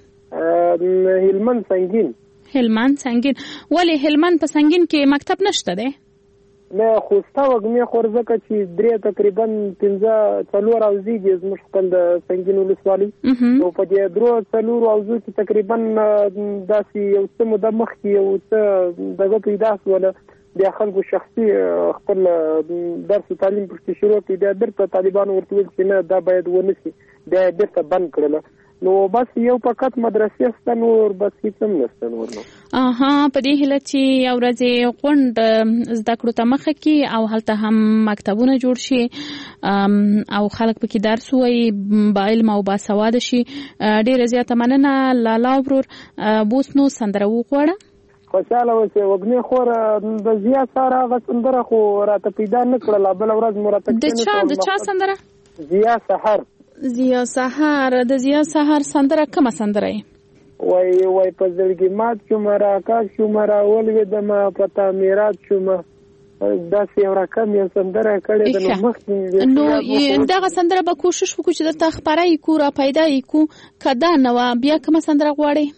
یادېږي هلمند سنگین هلمند سنگین ولی هلمند په سنگین کې مکتب نشته ده نه خو ستا وګمه خور زکه چې درې تقریبا پنځه څلور او زیږي زموږ خپل د سنگین ولسوالۍ نو په دې درو څلور او زو چې تقریبا داسي یو څه مده مخکې یو څه دغه پیدا سوله د خلکو شخصي خپل درس تعلیم پر شروع کړي د درته طالبان ورته ویل چې نه دا باید ونسي دا درته بند کړل نو بس یو فقط مدرسې ستنو ور بس هیڅ هم نشته نور نو اها په دې هله چې یو ورځ غونډ زده کړو ته مخه کې او هلته هم مکتبونه جوړ شي او خلک پکې درس وایي با علم او با سواد شي ډیره زیاته مننه لالا ورور بوس نو سندره وغواړه خوشاله اوسه وګنی خور د زیات سره غ سندره خو راته پیدا نه کړل بل ورځ مراتب د چا د چا سندره زیا سحر زیا سحر د زیا سحر سندره کومه سندره وای وای په زړګي مات شو مرا کا شو مرا ولوي د ما پتا میرات شو ما دا سی یو رقم یې سندره کړې د نو مخ نو دا سندره به کوشش وکړو چې د تخبرای کو را پیدا کو کدا نو بیا کومه سندره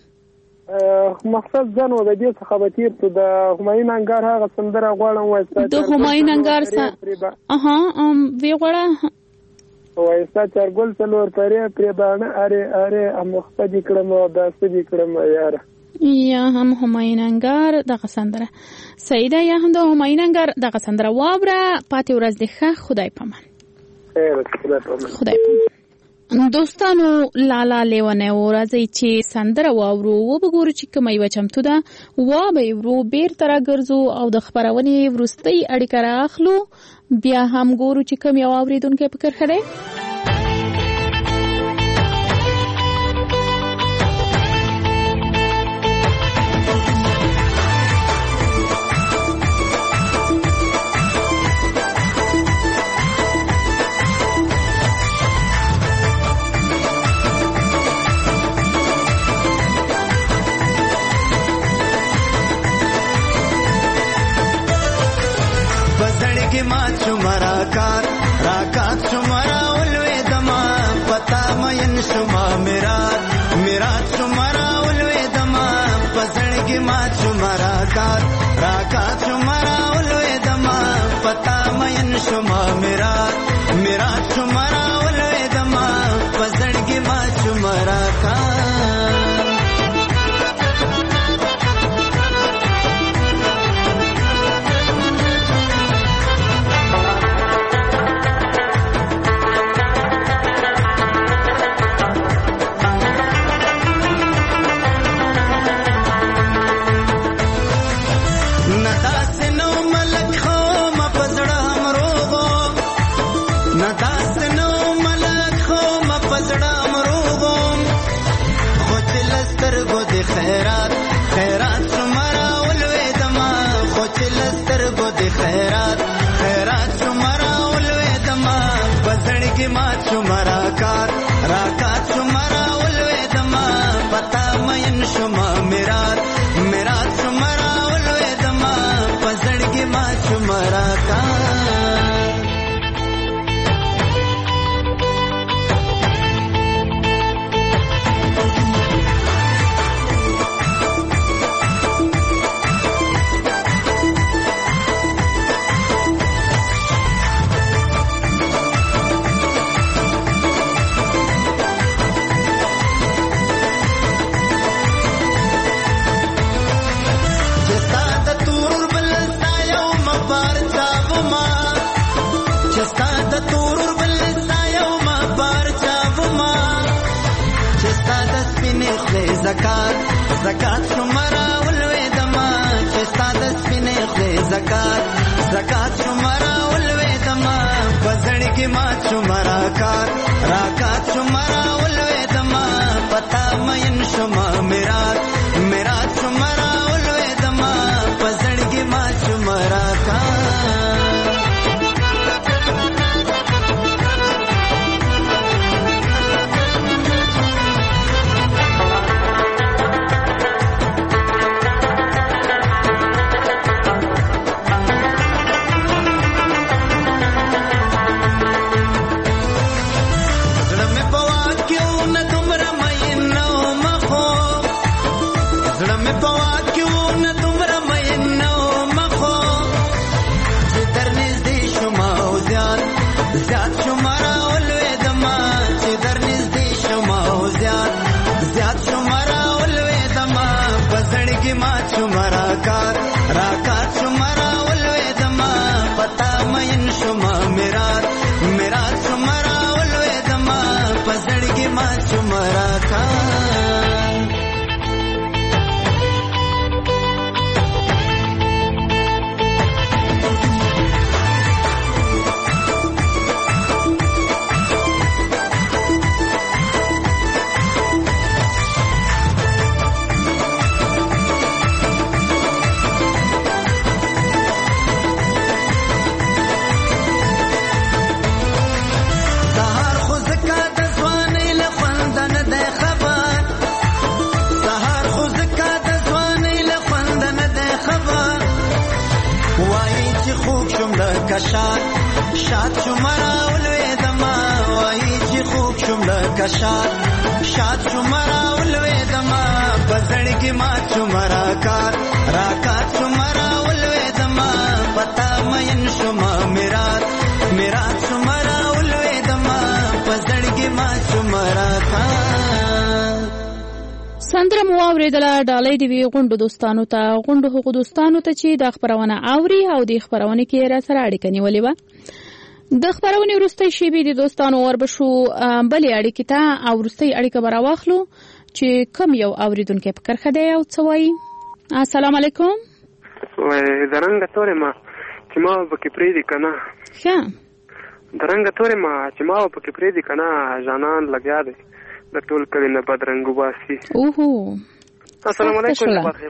غواړي مقصد ځنو د دې څخه به تیر ته د همایون انګار هغه سندره غواړم وای د همایون انګار سره اها وی غواړه وای ستا چرګل څلور پرې پرې باندې اره اره مختدي کړم او دا سدي کړم یار یا هم همایون انګار دغه سندره سیده یا هم د همایون انګار دغه سندره وابره پاتې ورځ دی ښه خدای پامان خیر خدای پامان دوستانو لالا لیونه ورځي چې سندره واورو و بګورو چې کومه یو چمتو ده و به ورو بیر تر ګرځو او د خبرونې ورستۍ اړیکه راخلو بیا هم ګورو چې کوم یو اوریدونکو فکر کړي راکات راکات شمارا ولوی دما پتا مین شما میرات میرات شمارا ولوی دما پسړګي ما شمارا کات راکات شمارا ولوی دما پتا مین شما میرات میرات شمارا ولوی دما پسړګي ما شمارا کات خیرات خیرات شمارا ولوی دما خوچ لستر گو دی خیرات خیرات شمارا ولوی دما بزړګي ما شمارا کار راکات شمارا ولوی دما پتا مین شما میرات میرات شمارا ولوی دما بزړګي ما شمارا کار زکات زکات شمرا ولوي دما چې ستاسو سپینې خدای زکات زکات شمرا ولوي دما بزړ کې ما شمرا کار راکات شمرا ولوي دما پتا مې شما میرات میرات شمرا ولوي دما بزړ کې ما شمرا کار شاد شاد شمرا ولوي دما وای چې خوب شوم لکه شاد شاد شمرا ولوي دما بزړ کې ما شمرا کار راکات شمرا ولوي دما پتا مې شما میرات میرات شمرا ولوي دما بزړ کې ما شمرا کار سندره مو اوریدله ډالۍ دی وی غونډو دوستانو ته غونډو حقوق دوستانو ته چې د خبرونه اوري او د خبرونه کې را سره اړیکه نیولې و د خبرونه ورستۍ شیبې د دوستانو وربشو بلې اړیکې ته او ورستۍ اړیکه براواخلو چې کم یو اوریدونکو په کرخه دی او څوي السلام علیکم وای درنګ تورې ما چې ما پکې پری دي کنه ښه درنګ تورې ما چې ما پکې پری دي کنه جانان لګیا دی د ټول کړي نه بدرنګو باسي اوهو السلام علیکم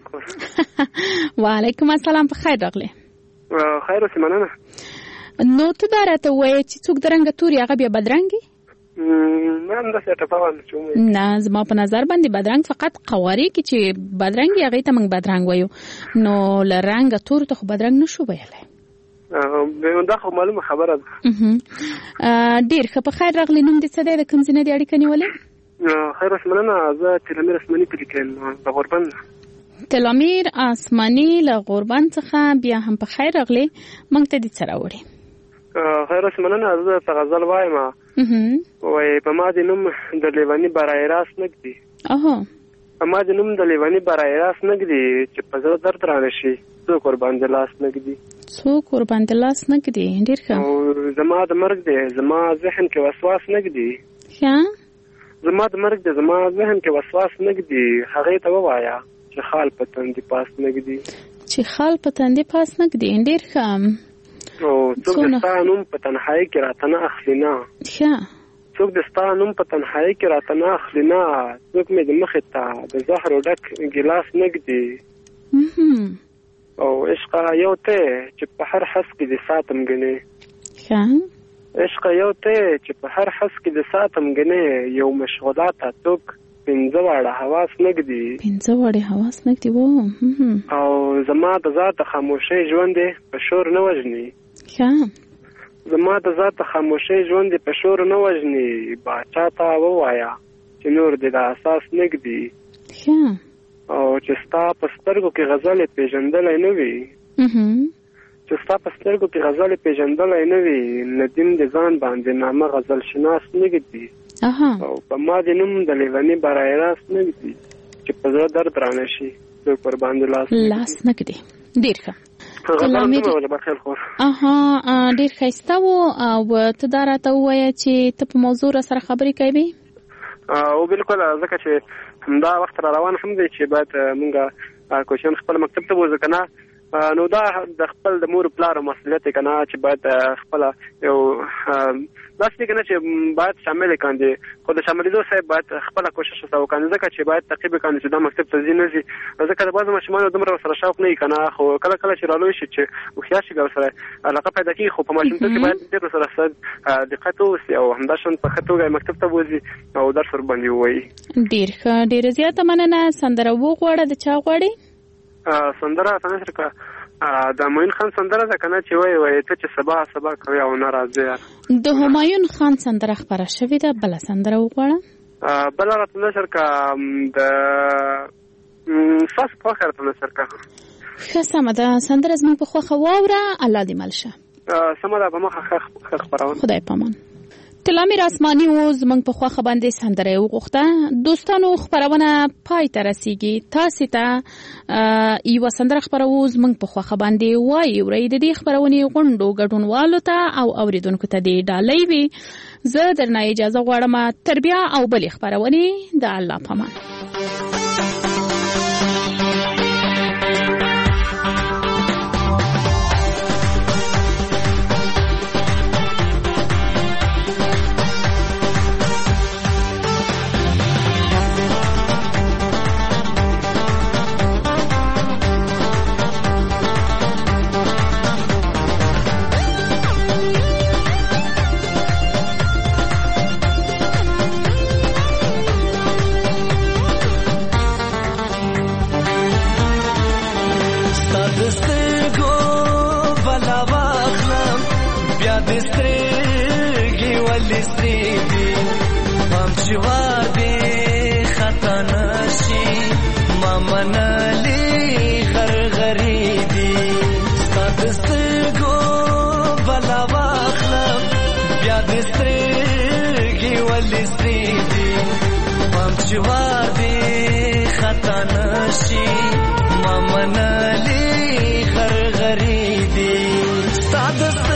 وعلیکم السلام په خیر راغلی خیر اوسې مننه نو ته دا راته وایې چې څوک درنګ توري هغه بیا بدرنګي نه همداسې ټپاوان نه زما په نظر باندې بدرنګ فقط قواري کې چې بدرنګي هغې ته موږ بدرنګ وایو نو له رنګه تورو ته خو بدرنګ نشو ویلی دا خو معلومه خبره ده ډېر ښه په خیر راغلی نوم دې څه دی د کوم ځای نه دې اړیکه نیولې خیر اوس مننه زه تلامیر اسماني پرې کړم د غوربند تلامیر اسماني له غوربند څخه بیا هم په خیر راغلی موږ ته دې څه راوړې خیر اوس مننه زه ته غزل وایم وایي په ما دې نوم د لیوني برای راست نه ږدي په ما دې نوم د لیوني برای راست نه ږدي چې په زړه درد رانه شي څوک ورباندې لاس نه ږدي څوک ورباندې لاس نه ږدي ډېر ښه زما د مرګ دی زما ذهن کې وسواس نه ږدي ښه زما د مرګ د زما ذهن کې وسواس نه ږدي هغې ته ووایه چې خال په تندې پاس نه ږدي چې خال په تندې پاس نه ږدي ډېر ښه او څوک د ستا نوم په تنهایي کې راته نه اخلي نه ښه څوک د ستا نوم په تنهایي کې راته نه اخلي نه څوک مې د مخې ته د زهرو ډک ګیلاس نه ږدي او عشقه یو ته چې په هر حس کې د ساتم ګنې ښه عشق یو ته چې په هر حس کې د ساتم ګنې یو مشغودا ته څوک پنځه واړه حواس نه ږدي پنځه واړه حواس نه ږدي وو او زما د ذات خاموشۍ ژوند په شور نه وژني ښه زما د ذات خاموشۍ ژوند په شور نه وژني باچا ته ووایه چې نور دې د اساس نه ږدي ښه او چې ستا په سترګو کې غزلې پېژندلی نه وي چې ستا په سترګو کې غزلې پېژندلی نه وي ندیم د ځان باندې نامه غزل شناس نه ږدي او په ما د نوم د لیوني برای راست نه ږدي چې په زړه درد رانه شي څوک ورباندې لاس لاس نه ږدي ډېر ښه اها ډېر ښایسته و او ته دا راته ووایه چې ته په موضوع را سره خبرې کوې او بالکل ځکه چې همدا وخت را روان هم دی چې باید موږ کوچیان خپل مکتب ته وځو کنه نو دا د خپل د مور پلار مسؤلیت کنه چې باید خپل یو داسې کنه چې باید شامل کاندي خو د شاملېدو صاحب باید خپل کوشش وکړي ځکه چې باید تقریبا کاندي چې دا مکتب ته ځي نه ځي ځکه د بعضو ماشومانو دومره سره شوق نه کنه خو کله کله چې رالوي شي چې هوښیار شي سره علاقه پیدا کړي خو په ماشومتوب کې باید ډېر سره دقت وکړي او همداشان په ښه توګه مکتب ته وځي او درس ور باندې ووایي. ډېر ښه ډېره زیاته مننه. سندره وغواړه د چا غواړې؟ سندره څنګه که د معین خان سندره ده کنه چې وای وای ته چې سبا سبا کوي او ناراضه د همایون خان سندره خبره شوې ده. بل سندره وغواړه؟ بل راته نشر کا د فاس په اخر ته نشر کا ښه سمه ده. سندره زما په خوښه واوره. الله دې مل شه. سمه ده په مخه خبرونه. خدای پامان. تلامیر آسمانی و زمنګ په خوخه باندې سندره وغوښته. دوستانو خبرونه پای ته رسیږي. تاسو ته یو سندره خبرو زمنګ په خوخه باندې وایي ورې د دې خبرونه غونډو ګډونوالو ته او اوریدونکو ته دی ډالۍ وي. زه درنه اجازه غواړم تر بیا او بل خبرونه د الله پامان. Start the